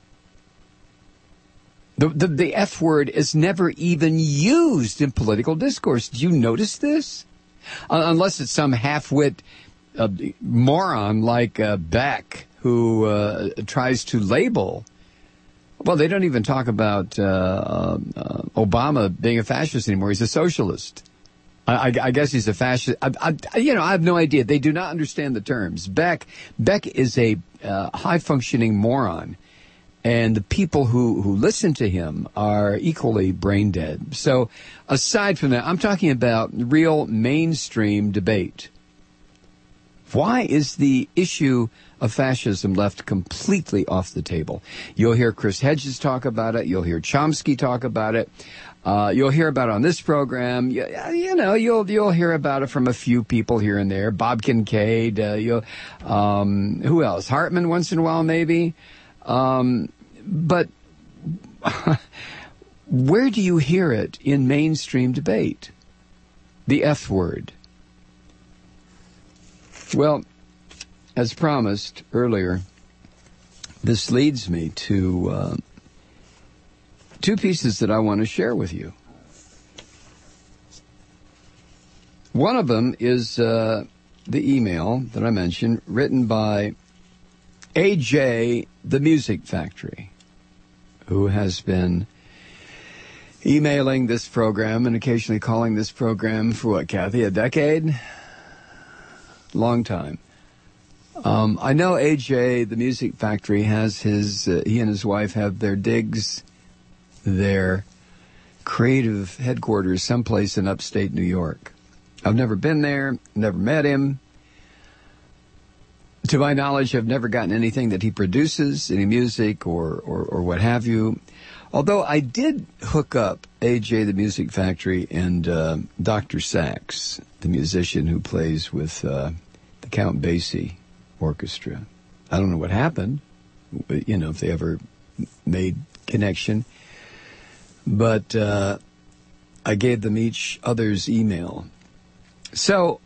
The, the, the F word is never even used in political discourse. Do you notice this? Uh, unless it's some half-wit uh, moron like uh, Beck who uh, tries to label. Well, they don't even talk about uh, uh, Obama being a fascist anymore. He's a socialist. I, I guess he's a fascist. I, I, you know, I have no idea. They do not understand the terms. Beck, Beck is a uh, high-functioning moron, and the people who, who listen to him are equally brain dead. So, aside from that, I'm talking about real mainstream debate. Why is the issue of fascism left completely off the table? You'll hear Chris Hedges talk about it. You'll hear Chomsky talk about it. Uh, you'll hear about it on this program. You, you know, you'll you'll hear about it from a few people here and there. Bob Kincaid. Uh, you'll, um, who else? Hartman once in a while, maybe. Um, but where do you hear it in mainstream debate? The F word. Well, as promised earlier, this leads me to uh, two pieces that I want to share with you. One of them is uh, the email that I mentioned, written by A J, the Music Factory, who has been emailing this program and occasionally calling this program for what, Kathy, a decade? Long time. Um, I know A J, the Music Factory, has his, uh, he and his wife have their digs, their creative headquarters someplace in upstate New York. I've never been there, never met him. To my knowledge, I've never gotten anything that he produces, any music or, or, or what have you. Although I did hook up A J, the Music Factory, and uh, Doctor Sax, the musician who plays with uh, the Count Basie Orchestra. I don't know what happened, you know, if they ever made connection. But uh, I gave them each other's email. So,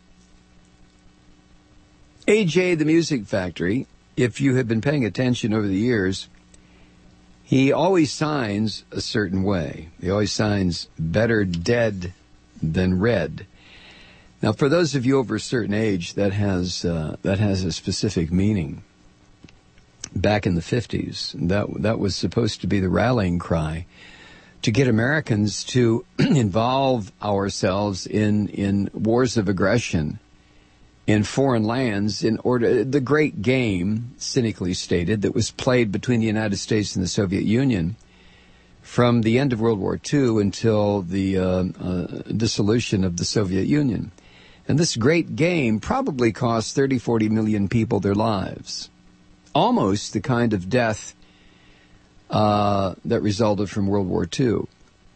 A J, the Music Factory, if you have been paying attention over the years, he always signs a certain way. He always signs better dead than red. Now, for those of you over a certain age, that has uh, that has a specific meaning. Back in the fifties, that that was supposed to be the rallying cry to get Americans to involve ourselves in in wars of aggression in foreign lands in order, the great game, cynically stated, that was played between the United States and the Soviet Union from the end of World War Two until the uh, uh, dissolution of the Soviet Union. And this great game probably cost thirty, forty million people their lives. Almost the kind of death uh, that resulted from World War Two.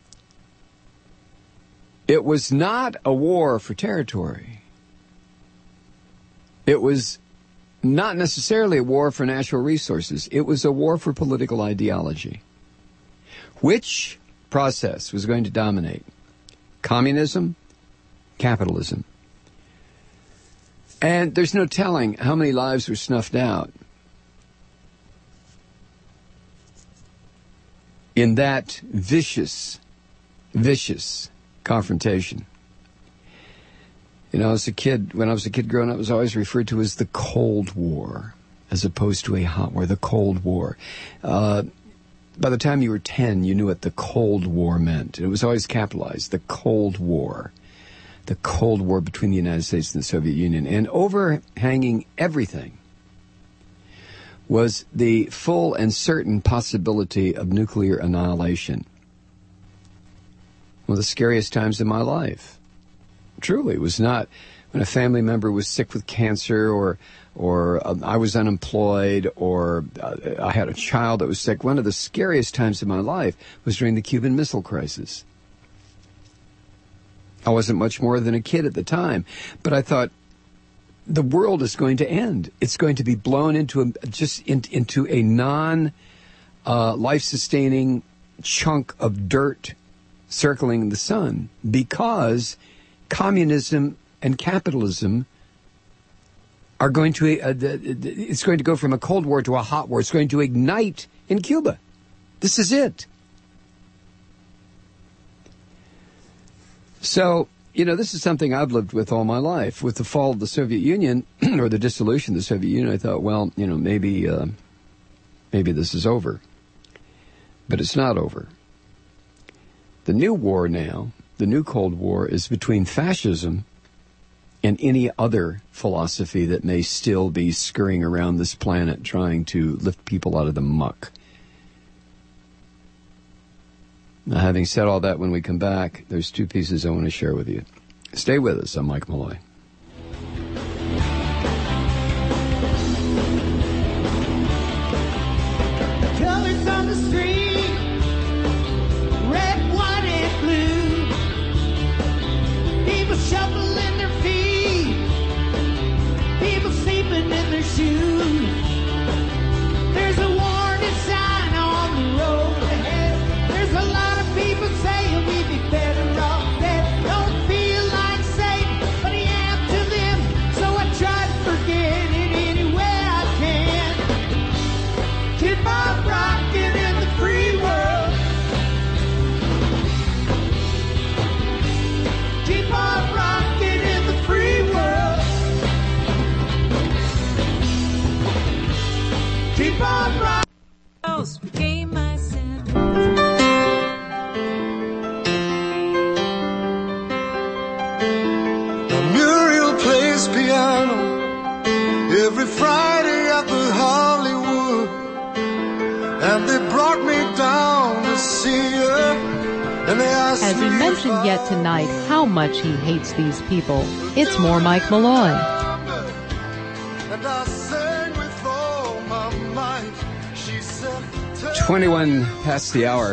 It was not a war for territory. It was not necessarily a war for natural resources. It was a war for political ideology. Which process was going to dominate? Communism? Capitalism? And there's no telling how many lives were snuffed out in that vicious, vicious confrontation. You know, as a kid, when I was a kid growing up, it was always referred to as the Cold War, as opposed to a hot war, the Cold War. Uh, by the time you were ten, you knew what the Cold War meant. It was always capitalized, the Cold War. The Cold War between the United States and the Soviet Union. And overhanging everything was the full and certain possibility of nuclear annihilation. One of the scariest times in my life. Truly, it was not when a family member was sick with cancer, or or um, I was unemployed, or uh, I had a child that was sick. One of the scariest times in my life was during the Cuban Missile Crisis. I wasn't much more than a kid at the time, but I thought, the world is going to end. It's going to be blown into a, just in, into a non uh, life-sustaining chunk of dirt circling the sun, because communism and capitalism are going to, uh, it's going to go from a Cold War to a hot war. It's going to ignite in Cuba. This is it. So, you know, this is something I've lived with all my life. With the fall of the Soviet Union, or the dissolution of the Soviet Union, I thought, well, you know, maybe, uh, maybe this is over. But it's not over. The new war now, the new Cold War, is between fascism and any other philosophy that may still be scurrying around this planet trying to lift people out of the muck. Now, having said all that, when we come back, there's two pieces I want to share with you. Stay with us. I'm Mike Malloy. Colors on the street, red, white, and blue. People shuffling their feet, people sleeping in their shoes. There's a warning sign on the road ahead. There's a lot of people saying we'd be better off dead. Don't feel like Satan, but he ain't. Has he mentioned yet tonight how much he hates these people? It's more Mike Malloy. twenty-one past the hour.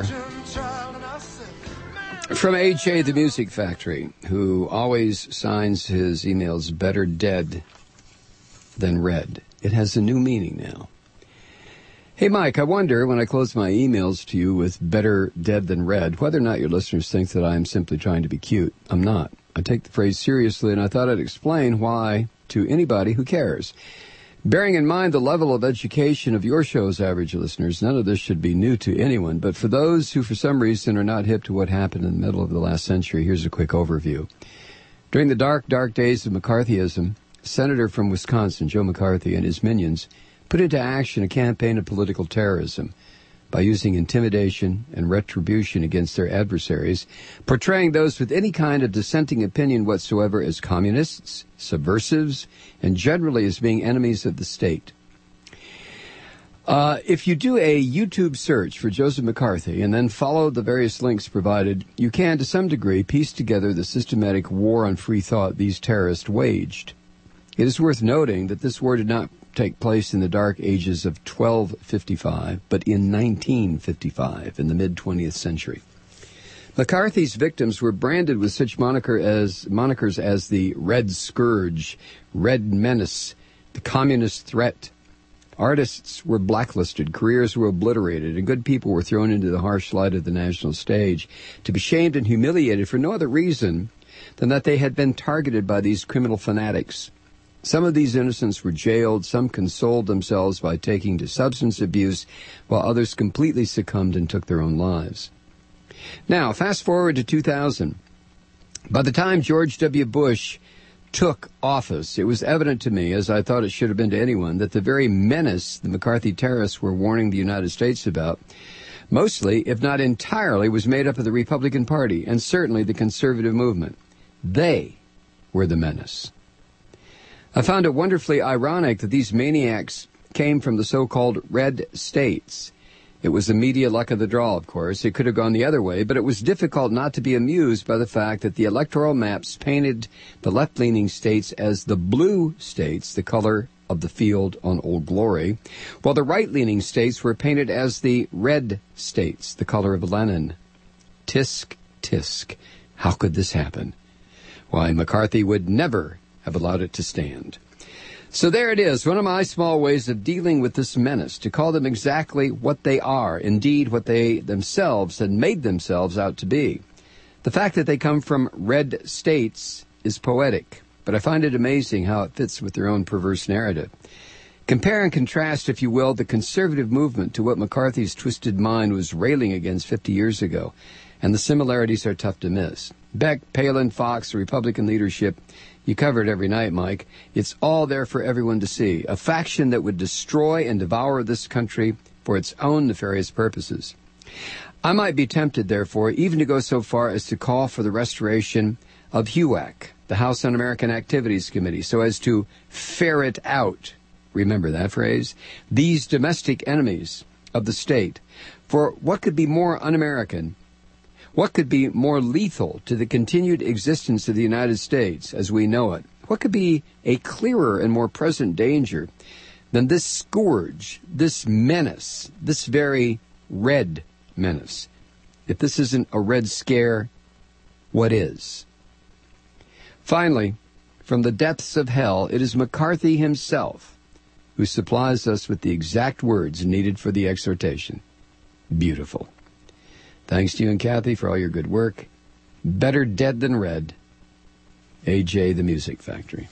From A J the Music Factory, who always signs his emails better dead than read. It has a new meaning now. Hey, Mike, I wonder, when I close my emails to you with better dead than read, whether or not your listeners think that I'm simply trying to be cute. I'm not. I take the phrase seriously, and I thought I'd explain why to anybody who cares. Bearing in mind the level of education of your show's average listeners, none of this should be new to anyone, but for those who for some reason are not hip to what happened in the middle of the last century, here's a quick overview. During the dark, dark days of McCarthyism, a senator from Wisconsin, Joe McCarthy, and his minions put into action a campaign of political terrorism by using intimidation and retribution against their adversaries, portraying those with any kind of dissenting opinion whatsoever as communists, subversives, and generally as being enemies of the state. Uh, if you do a YouTube search for Joseph McCarthy and then follow the various links provided, you can, to some degree, piece together the systematic war on free thought these terrorists waged. It is worth noting that this war did not take place in the dark ages of twelve fifty-five, but in nineteen fifty-five, in the mid-twentieth century. McCarthy's victims were branded with such moniker as, monikers as the Red Scourge, Red Menace, the Communist Threat. Artists were blacklisted, careers were obliterated, and good people were thrown into the harsh light of the national stage to be shamed and humiliated for no other reason than that they had been targeted by these criminal fanatics. Some of these innocents were jailed, some consoled themselves by taking to substance abuse, while others completely succumbed and took their own lives. Now, fast forward to two thousand. By the time George W. Bush took office, it was evident to me, as I thought it should have been to anyone, that the very menace the McCarthy terrorists were warning the United States about, mostly, if not entirely, was made up of the Republican Party, and certainly the conservative movement. They were the menace. I found it wonderfully ironic that these maniacs came from the so-called red states. It was the media luck of the draw, of course. It could have gone the other way, but it was difficult not to be amused by the fact that the electoral maps painted the left-leaning states as the blue states, the color of the field on Old Glory, while the right-leaning states were painted as the red states, the color of Lenin. Tisk, tisk. How could this happen? Why, McCarthy would never have allowed it to stand. So there it is, one of my small ways of dealing with this menace, to call them exactly what they are, indeed what they themselves had made themselves out to be. The fact that they come from red states is poetic, but I find it amazing how it fits with their own perverse narrative. Compare and contrast, if you will, the conservative movement to what McCarthy's twisted mind was railing against fifty years ago, and the similarities are tough to miss. Beck, Palin, Fox, the Republican leadership, you cover it every night, Mike. It's all there for everyone to see. A faction that would destroy and devour this country for its own nefarious purposes. I might be tempted, therefore, even to go so far as to call for the restoration of HUAC, the House Un-American Activities Committee, so as to ferret out, remember that phrase, these domestic enemies of the state. For what could be more un-American? What could be more lethal to the continued existence of the United States as we know it? What could be a clearer and more present danger than this scourge, this menace, this very red menace? If this isn't a red scare, what is? Finally, from the depths of hell, it is McCarthy himself who supplies us with the exact words needed for the exhortation. Beautiful. Thanks to you and Kathy for all your good work. Better dead than red. A J the Music Factory.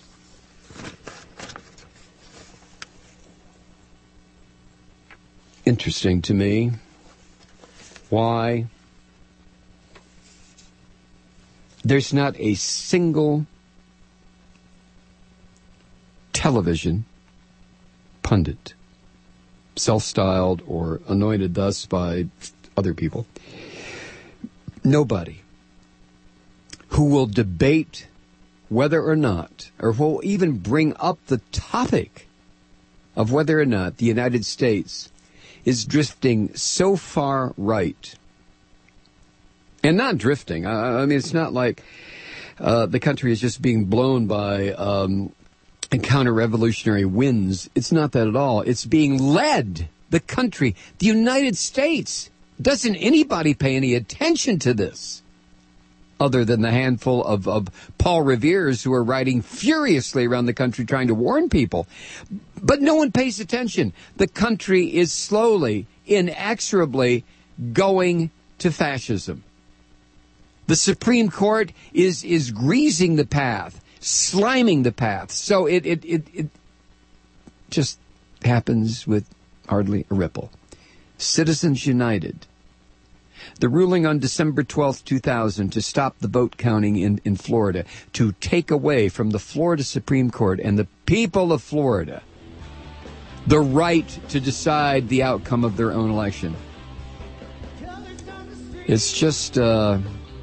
Interesting to me why there's not a single television pundit, self-styled or anointed thus by other people, nobody who will debate whether or not, or will even bring up the topic of whether or not the United States is drifting so far right And not drifting. I, I mean, it's not like uh, the country is just being blown by um, counter-revolutionary winds. It's not that at all. It's being led. The country, the United States. Doesn't anybody pay any attention to this other than the handful of, of Paul Revere's who are riding furiously around the country trying to warn people? But no one pays attention. The country is slowly, inexorably going to fascism. The Supreme Court is is greasing the path, sliming the path. So it it, it, it just happens with hardly a ripple. Citizens United. The ruling on December twelfth, two thousand, to stop the vote counting in, in Florida, to take away from the Florida Supreme Court and the people of Florida the right to decide the outcome of their own election. It's just, uh,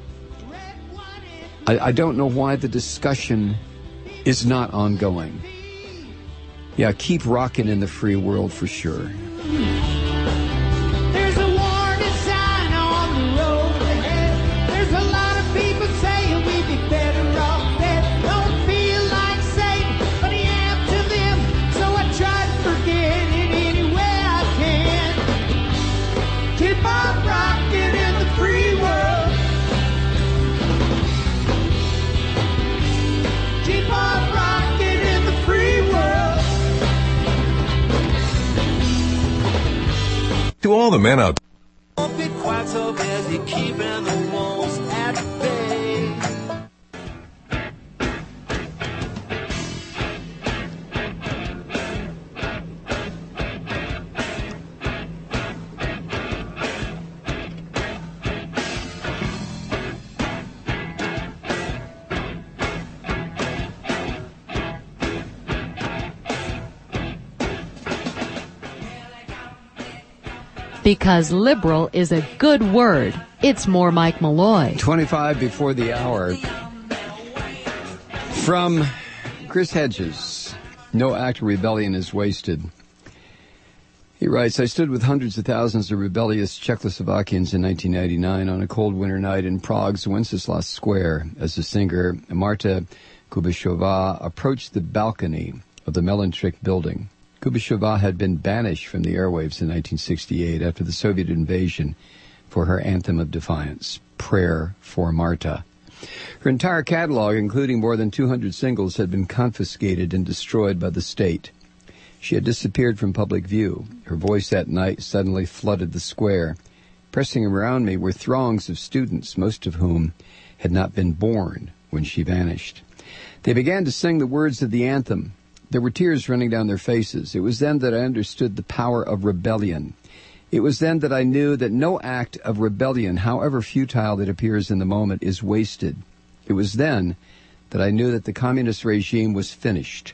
I, I don't know why the discussion is not ongoing. Yeah, keep rocking in the free world for sure. There's a warning sign on the road ahead. There's a lot of people saying we'd be better off dead. Don't feel like saying, but I am to them, so I try to forget it any way I can. Keep on rocking in the free world. Keep on rocking in the free world. To all the men out Don't be quite so busy keeping the wolves at bay. Because liberal is a good word. It's more Mike Malloy. twenty-five before the hour. From Chris Hedges, no act of rebellion is wasted. He writes, I stood with hundreds of thousands of rebellious Czechoslovakians in nineteen ninety-nine on a cold winter night in Prague's Wenceslas Square as the singer Marta Kubishova approached the balcony of the Melanchik building. Kubishova had been banished from the airwaves in nineteen sixty-eight after the Soviet invasion for her anthem of defiance, Prayer for Marta. Her entire catalog, including more than two hundred singles, had been confiscated and destroyed by the state. She had disappeared from public view. Her voice that night suddenly flooded the square. Pressing around me were throngs of students, most of whom had not been born when she vanished. They began to sing the words of the anthem. There were tears running down their faces. It was then that I understood the power of rebellion. It was then that I knew that no act of rebellion, however futile it appears in the moment, is wasted. It was then that I knew that the communist regime was finished.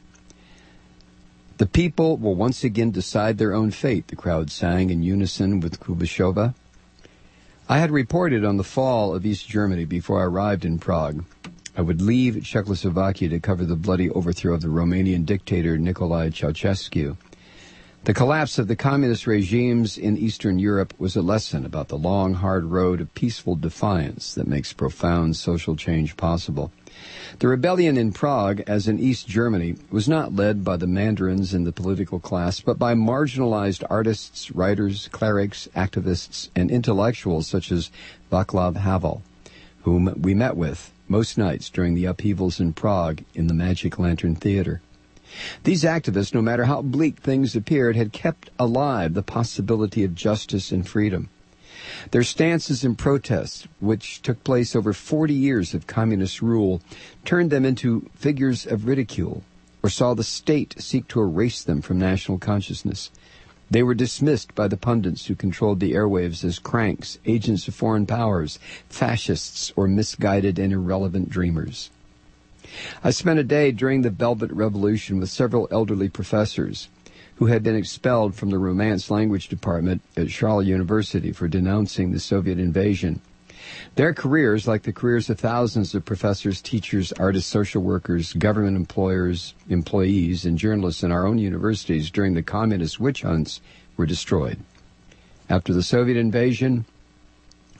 The people will once again decide their own fate, the crowd sang in unison with Kubishova. I had reported on the fall of East Germany before I arrived in Prague. I would leave Czechoslovakia to cover the bloody overthrow of the Romanian dictator Nicolae Ceausescu. The collapse of the communist regimes in Eastern Europe was a lesson about the long, hard road of peaceful defiance that makes profound social change possible. The rebellion in Prague, as in East Germany, was not led by the mandarins in the political class, but by marginalized artists, writers, clerics, activists, and intellectuals such as Václav Havel, whom we met with most nights during the upheavals in Prague in the Magic Lantern Theater. These activists, no matter how bleak things appeared, had kept alive the possibility of justice and freedom. Their stances and protests, which took place over forty years of communist rule, turned them into figures of ridicule, or saw the state seek to erase them from national consciousness. They were dismissed by the pundits who controlled the airwaves as cranks, agents of foreign powers, fascists, or misguided and irrelevant dreamers. I spent a day during the Velvet Revolution with several elderly professors who had been expelled from the Romance language department at Charles University for denouncing the Soviet invasion. Their careers, like the careers of thousands of professors, teachers, artists, social workers, government employers, employees, and journalists in our own universities during the communist witch hunts, were destroyed. After the Soviet invasion,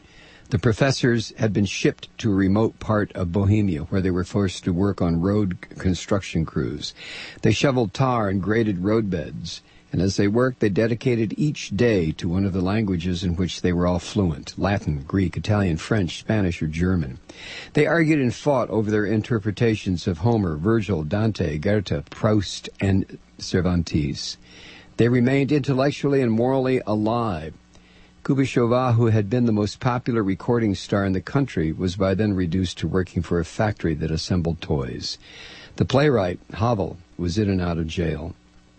The professors had been shipped to a remote part of Bohemia where they were forced to work on road construction crews. They shoveled tar and graded roadbeds, and as they worked, they dedicated each day to one of the languages in which they were all fluent: Latin, Greek, Italian, French, Spanish, or German. They argued and fought over their interpretations of Homer, Virgil, Dante, Goethe, Proust, and Cervantes. They remained intellectually and morally alive. Kubishova, who had been the most popular recording star in the country, was by then reduced to working for a factory that assembled toys. The playwright, Havel, was in and out of jail.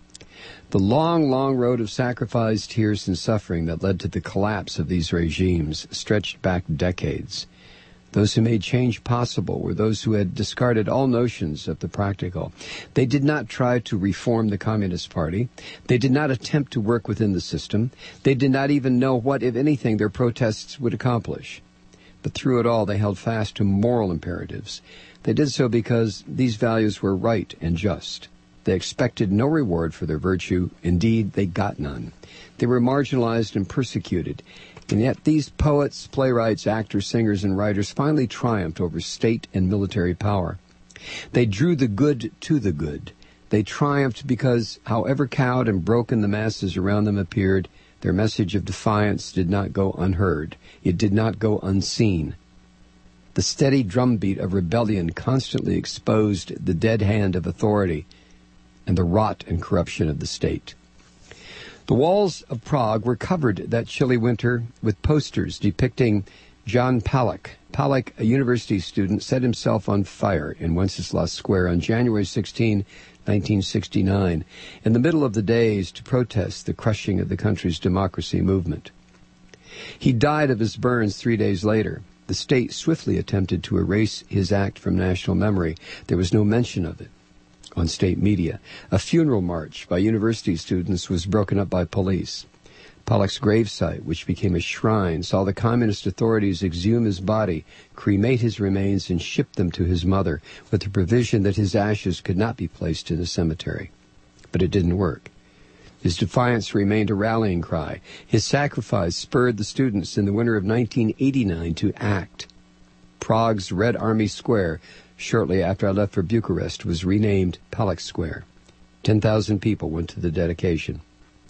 The long, long road of sacrifice, tears, and suffering that led to the collapse of these regimes stretched back decades. Those who made change possible were those who had discarded all notions of the practical. They did not try to reform the Communist Party. They did not attempt to work within the system. They did not even know what, if anything, their protests would accomplish. But through it all, they held fast to moral imperatives. They did so because these values were right and just. They expected no reward for their virtue. Indeed, they got none. They were marginalized and persecuted. And yet these poets, playwrights, actors, singers, and writers finally triumphed over state and military power. They drew the good to the good. They triumphed because, however cowed and broken the masses around them appeared, their message of defiance did not go unheard. It did not go unseen. The steady drumbeat of rebellion constantly exposed the dead hand of authority and the rot and corruption of the state. The walls of Prague were covered that chilly winter with posters depicting Jan Palach. Palach, a university student, set himself on fire in Wenceslas Square on January sixteenth, nineteen sixty-nine, in the middle of the days to protest the crushing of the country's democracy movement. He died of his burns three days later. The state swiftly attempted to erase his act from national memory. There was no mention of it on state media. A funeral march by university students was broken up by police. Palach's gravesite, which became a shrine, saw the communist authorities exhume his body, cremate his remains, and ship them to his mother, with the provision that his ashes could not be placed in a cemetery. But it didn't work. His defiance remained a rallying cry. His sacrifice spurred the students in the winter of nineteen eighty-nine to act. Prague's Red Army Square, shortly after I left for Bucharest, was renamed Palach Square. Ten thousand people went to the dedication.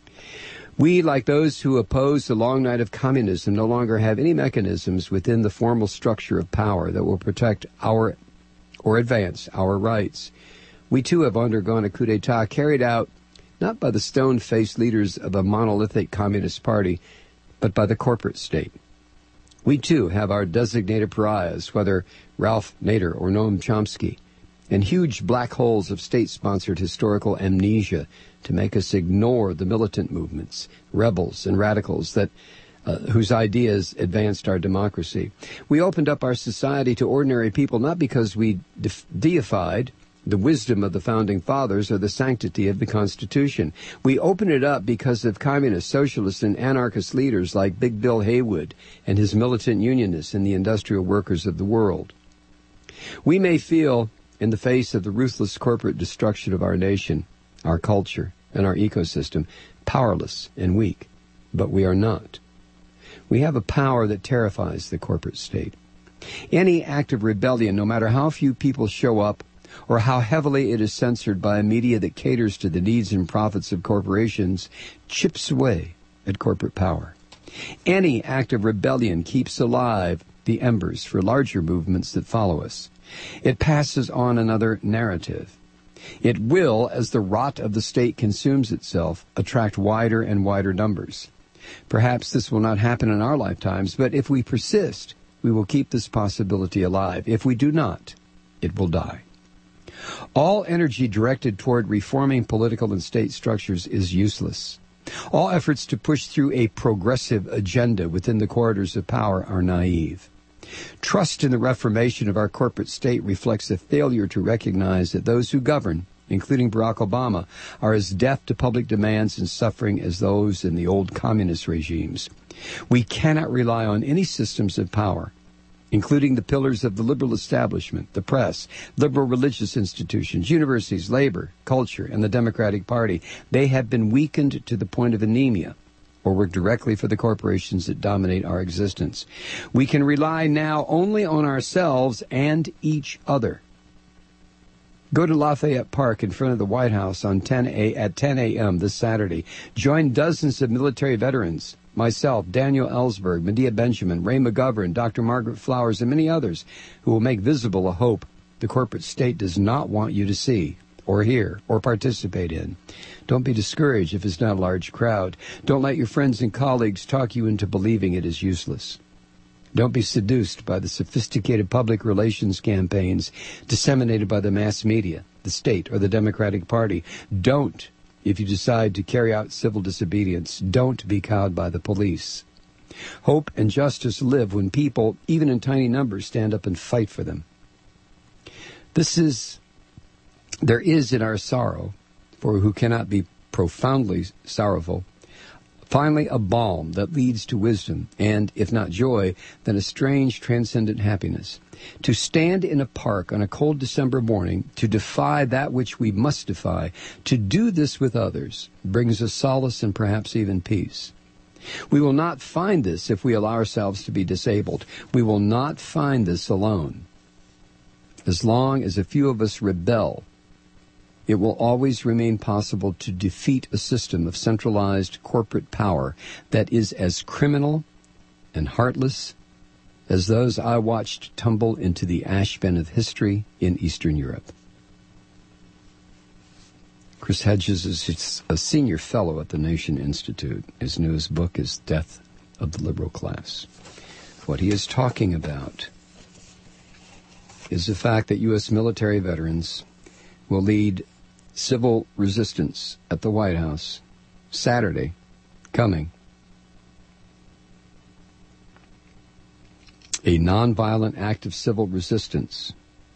We, like those who oppose the long night of communism, no longer have any mechanisms within the formal structure of power that will protect our or advance our rights. We, too, have undergone a coup d'etat carried out not by the stone-faced leaders of a monolithic communist party, but by the corporate state. We, too, have our designated pariahs, whether Ralph Nader or Noam Chomsky, and huge black holes of state-sponsored historical amnesia to make us ignore the militant movements, rebels, and radicals that uh, whose ideas advanced our democracy. We opened up our society to ordinary people not because we de- deified the wisdom of the Founding Fathers or the sanctity of the Constitution. We opened it up because of communist, socialist, and anarchist leaders like Big Bill Haywood and his militant unionists and the industrial workers of the world. We may feel, in the face of the ruthless corporate destruction of our nation, our culture, and our ecosystem, powerless and weak, but we are not. We have a power that terrifies the corporate state. Any act of rebellion, no matter how few people show up, or how heavily it is censored by a media that caters to the needs and profits of corporations, chips away at corporate power. Any act of rebellion keeps alive the embers for larger movements that follow us. It passes on another narrative. It will, as the rot of the state consumes itself, attract wider and wider numbers. Perhaps this will not happen in our lifetimes, but if we persist, we will keep this possibility alive. If we do not, it will die. All energy directed toward reforming political and state structures is useless. All efforts to push through a progressive agenda within the corridors of power are naive. Trust in the reformation of our corporate state reflects a failure to recognize that those who govern, including Barack Obama, are as deaf to public demands and suffering as those in the old communist regimes. We cannot rely on any systems of power, including the pillars of the liberal establishment, the press, liberal religious institutions, universities, labor, culture, and the Democratic Party. They have been weakened to the point of anemia, or work directly for the corporations that dominate our existence. We can rely now only on ourselves and each other. Go to Lafayette Park in front of the White House on ten a, at ten a.m. this Saturday. Join dozens of military veterans, myself, Daniel Ellsberg, Medea Benjamin, Ray McGovern, Doctor Margaret Flowers, and many others who will make visible a hope the corporate state does not want you to see or hear or participate in. Don't be discouraged if it's not a large crowd. Don't let your friends and colleagues talk you into believing it is useless. Don't be seduced by the sophisticated public relations campaigns disseminated by the mass media, the state, or the Democratic Party. Don't, if you decide to carry out civil disobedience, don't be cowed by the police. Hope and justice live when people, even in tiny numbers, stand up and fight for them. This is, there is in our sorrow, for who cannot be profoundly sorrowful, finally a balm that leads to wisdom, and, if not joy, then a strange transcendent happiness. To stand in a park on a cold December morning, to defy that which we must defy, to do this with others, brings us solace and perhaps even peace. We will not find this if we allow ourselves to be disabled. We will not find this alone. As long as a few of us rebel, it will always remain possible to defeat a system of centralized corporate power that is as criminal and heartless as those I watched tumble into the ash bin of history in Eastern Europe. Chris Hedges is a senior fellow at the Nation Institute. His newest book is Death of the Liberal Class. What he is talking about is the fact that U S military veterans will lead civil resistance at the White House Saturday coming. A nonviolent act of civil resistance.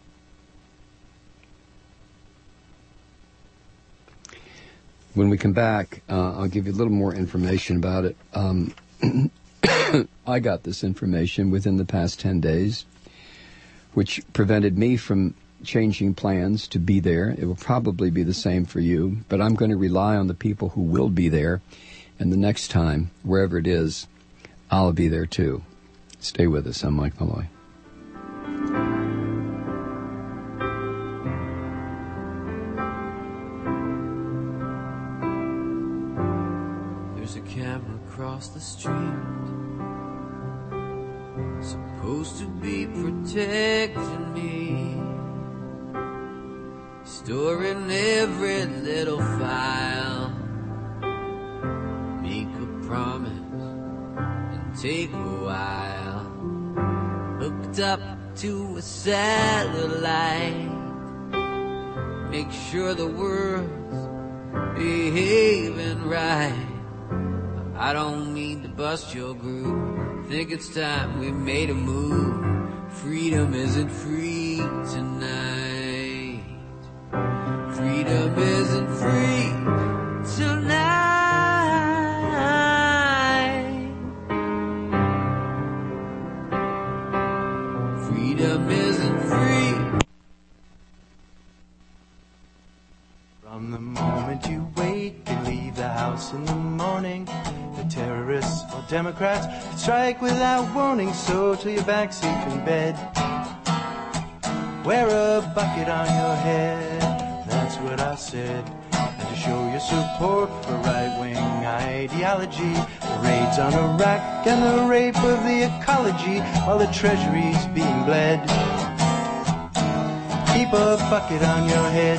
When we come back, uh, I'll give you a little more information about it. Um, I got this information within the past ten days, which prevented me from changing plans to be there. It will probably be the same for you, but I'm going to rely on the people who will be there, and the next time, wherever it is, I'll be there too. Stay with us. I'm Mike Malloy. There's a camera across the street, supposed to be protecting me, storing every little file. Make a promise and take a while. Hooked up to a satellite, make sure the world's behaving right. I don't mean to bust your groove, think it's time we made a move. Freedom isn't free tonight. Freedom isn't free tonight. Freedom isn't free. From the moment you wake and leave the house in the morning, the terrorists or Democrats could strike without warning. So to your backseat in bed, wear a bucket on your head. That's what I said. And to show your support for right-wing ideology, the raids on Iraq and the rape of the ecology while the treasury's being bled. Keep a bucket on your head.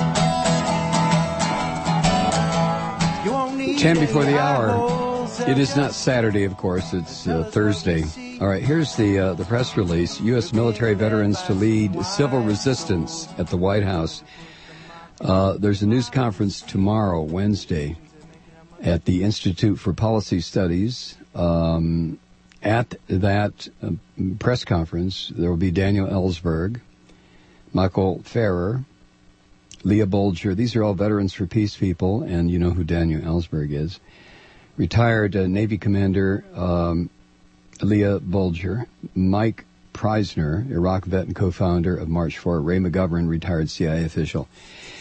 You won't need Ten before the hour. It is not Saturday, of course. It's uh, Thursday. All right, here's the uh, the press release. U S military veterans to lead civil resistance at the White House. Uh, there's a news conference tomorrow, Wednesday, at the Institute for Policy Studies. Um, at that uh, press conference, there will be Daniel Ellsberg, Michael Farrer, Leah Bolger. These are all Veterans for Peace people, and you know who Daniel Ellsberg is. Retired uh, Navy Commander um, Leah Bolger, Mike Preisner, Iraq vet and co-founder of March for, Ray McGovern, retired C I A official.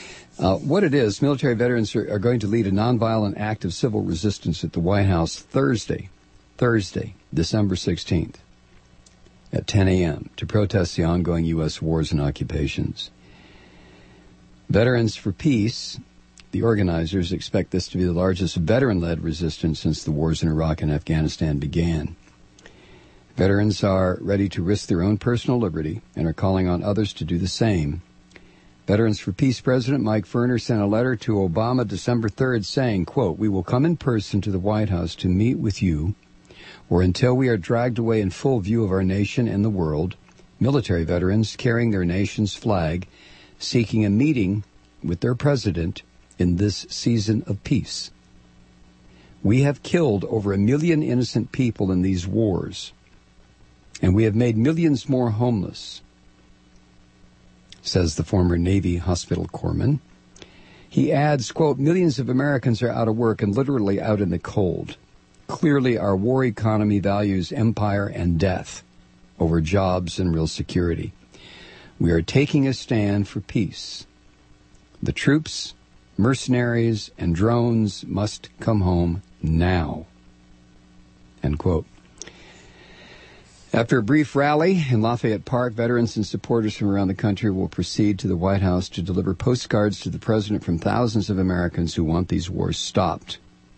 Uh, what it is, military veterans are, are going to lead a nonviolent act of civil resistance at the White House Thursday, Thursday, December sixteenth at ten a.m. to protest the ongoing U S wars and occupations. Veterans for Peace, the organizers, expect this to be the largest veteran-led resistance since the wars in Iraq and Afghanistan began. Veterans are ready to risk their own personal liberty and are calling on others to do the same. Veterans for Peace President Mike Ferner sent a letter to Obama December third saying, quote, "We will come in person to the White House to meet with you, or until we are dragged away in full view of our nation and the world, military veterans carrying their nation's flag, seeking a meeting with their president in this season of peace. We have killed over a million innocent people in these wars, and we have made millions more homeless," says the former Navy hospital corpsman. He adds, quote, "Millions of Americans are out of work and literally out in the cold. Clearly, our war economy values empire and death over jobs and real security. We are taking a stand for peace. The troops, mercenaries, and drones must come home now," end quote. After a brief rally in Lafayette Park, veterans and supporters from around the country will proceed to the White House to deliver postcards to the president from thousands of Americans who want these wars stopped.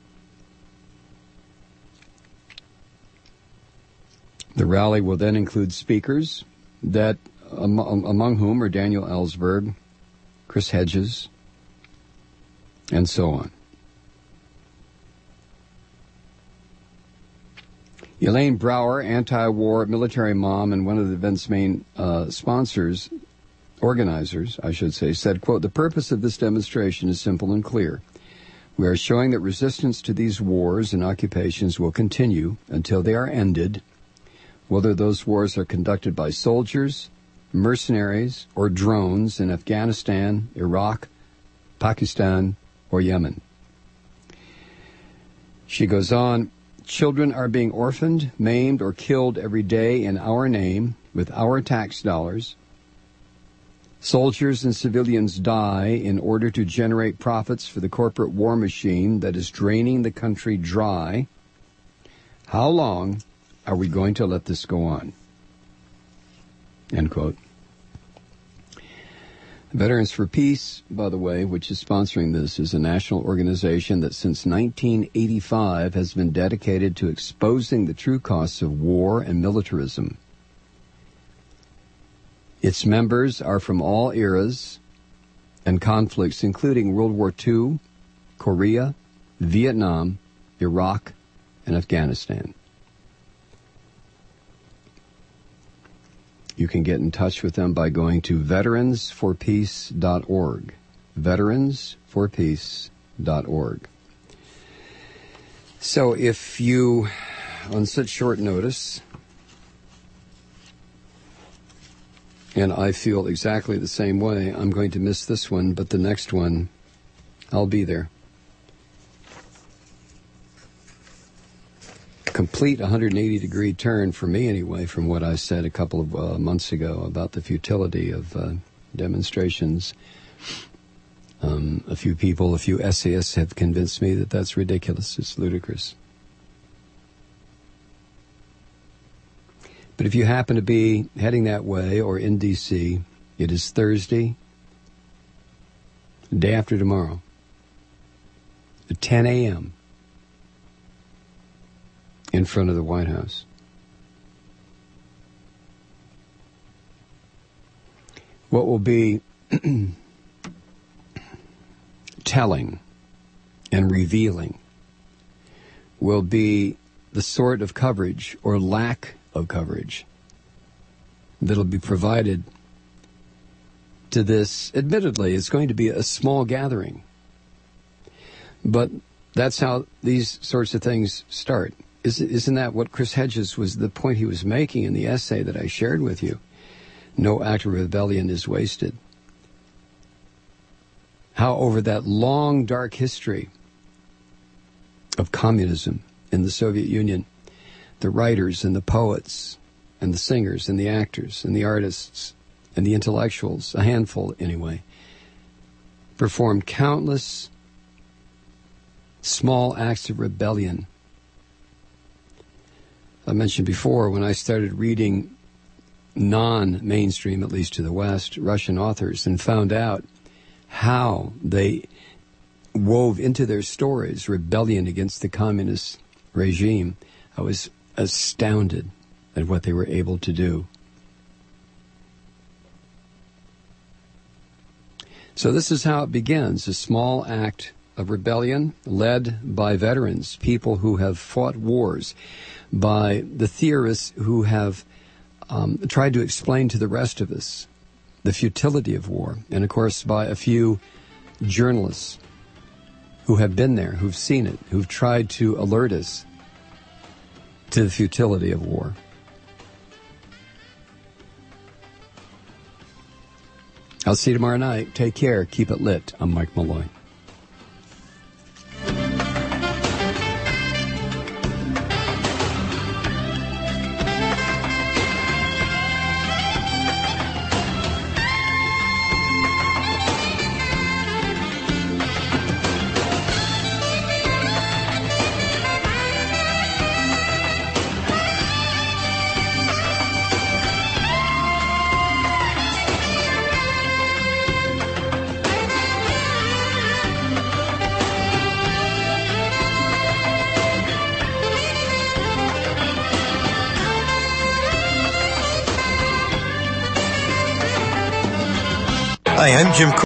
The rally will then include speakers that, among, among whom are Daniel Ellsberg, Chris Hedges, and so on. Elaine Brower, anti-war military mom and one of the event's main uh, sponsors, organizers, I should say, said, quote, "The purpose of this demonstration is simple and clear. We are showing that resistance to these wars and occupations will continue until they are ended, whether those wars are conducted by soldiers, mercenaries, or drones in Afghanistan, Iraq, Pakistan, or Yemen." She goes on, "Children are being orphaned, maimed, or killed every day in our name with our tax dollars. Soldiers and civilians die in order to generate profits for the corporate war machine that is draining the country dry. How long are we going to let this go on?" End quote. Veterans for Peace, by the way, which is sponsoring this, is a national organization that since nineteen eighty-five has been dedicated to exposing the true costs of war and militarism. Its members are from all eras and conflicts, including World War Two, Korea, Vietnam, Iraq, and Afghanistan. You can get in touch with them by going to veterans for peace dot org. veterans for peace dot org. So if you, on such short notice, and I feel exactly the same way, I'm going to miss this one, but the next one, I'll be there. Complete one hundred eighty degree turn for me anyway from what I said a couple of uh, months ago about the futility of uh, demonstrations. Um, a few people, a few essayists have convinced me that that's ridiculous. It's ludicrous. But if you happen to be heading that way or in D C, it is Thursday, day after tomorrow, at ten a.m., in front of the White House. What will be telling and revealing will be the sort of coverage or lack of coverage that'll be provided to this. Admittedly, it's going to be a small gathering, but that's how these sorts of things start. Isn't that what Chris Hedges was, the point he was making in the essay that I shared with you? No act of rebellion is wasted. How over that long, dark history of communism in the Soviet Union, the writers and the poets and the singers and the actors and the artists and the intellectuals, a handful anyway, performed countless small acts of rebellion. I mentioned before, when I started reading non-mainstream, at least to the West, Russian authors, and found out how they wove into their stories rebellion against the communist regime, I was astounded at what they were able to do. So this is how it begins, a small act of rebellion led by veterans, people who have fought wars, by the theorists who have um, tried to explain to the rest of us the futility of war, and of course by a few journalists who have been there, who've seen it, who've tried to alert us to the futility of war. I'll see you tomorrow night. Take care. Keep it lit. I'm Mike Malloy. Hi, I'm Jim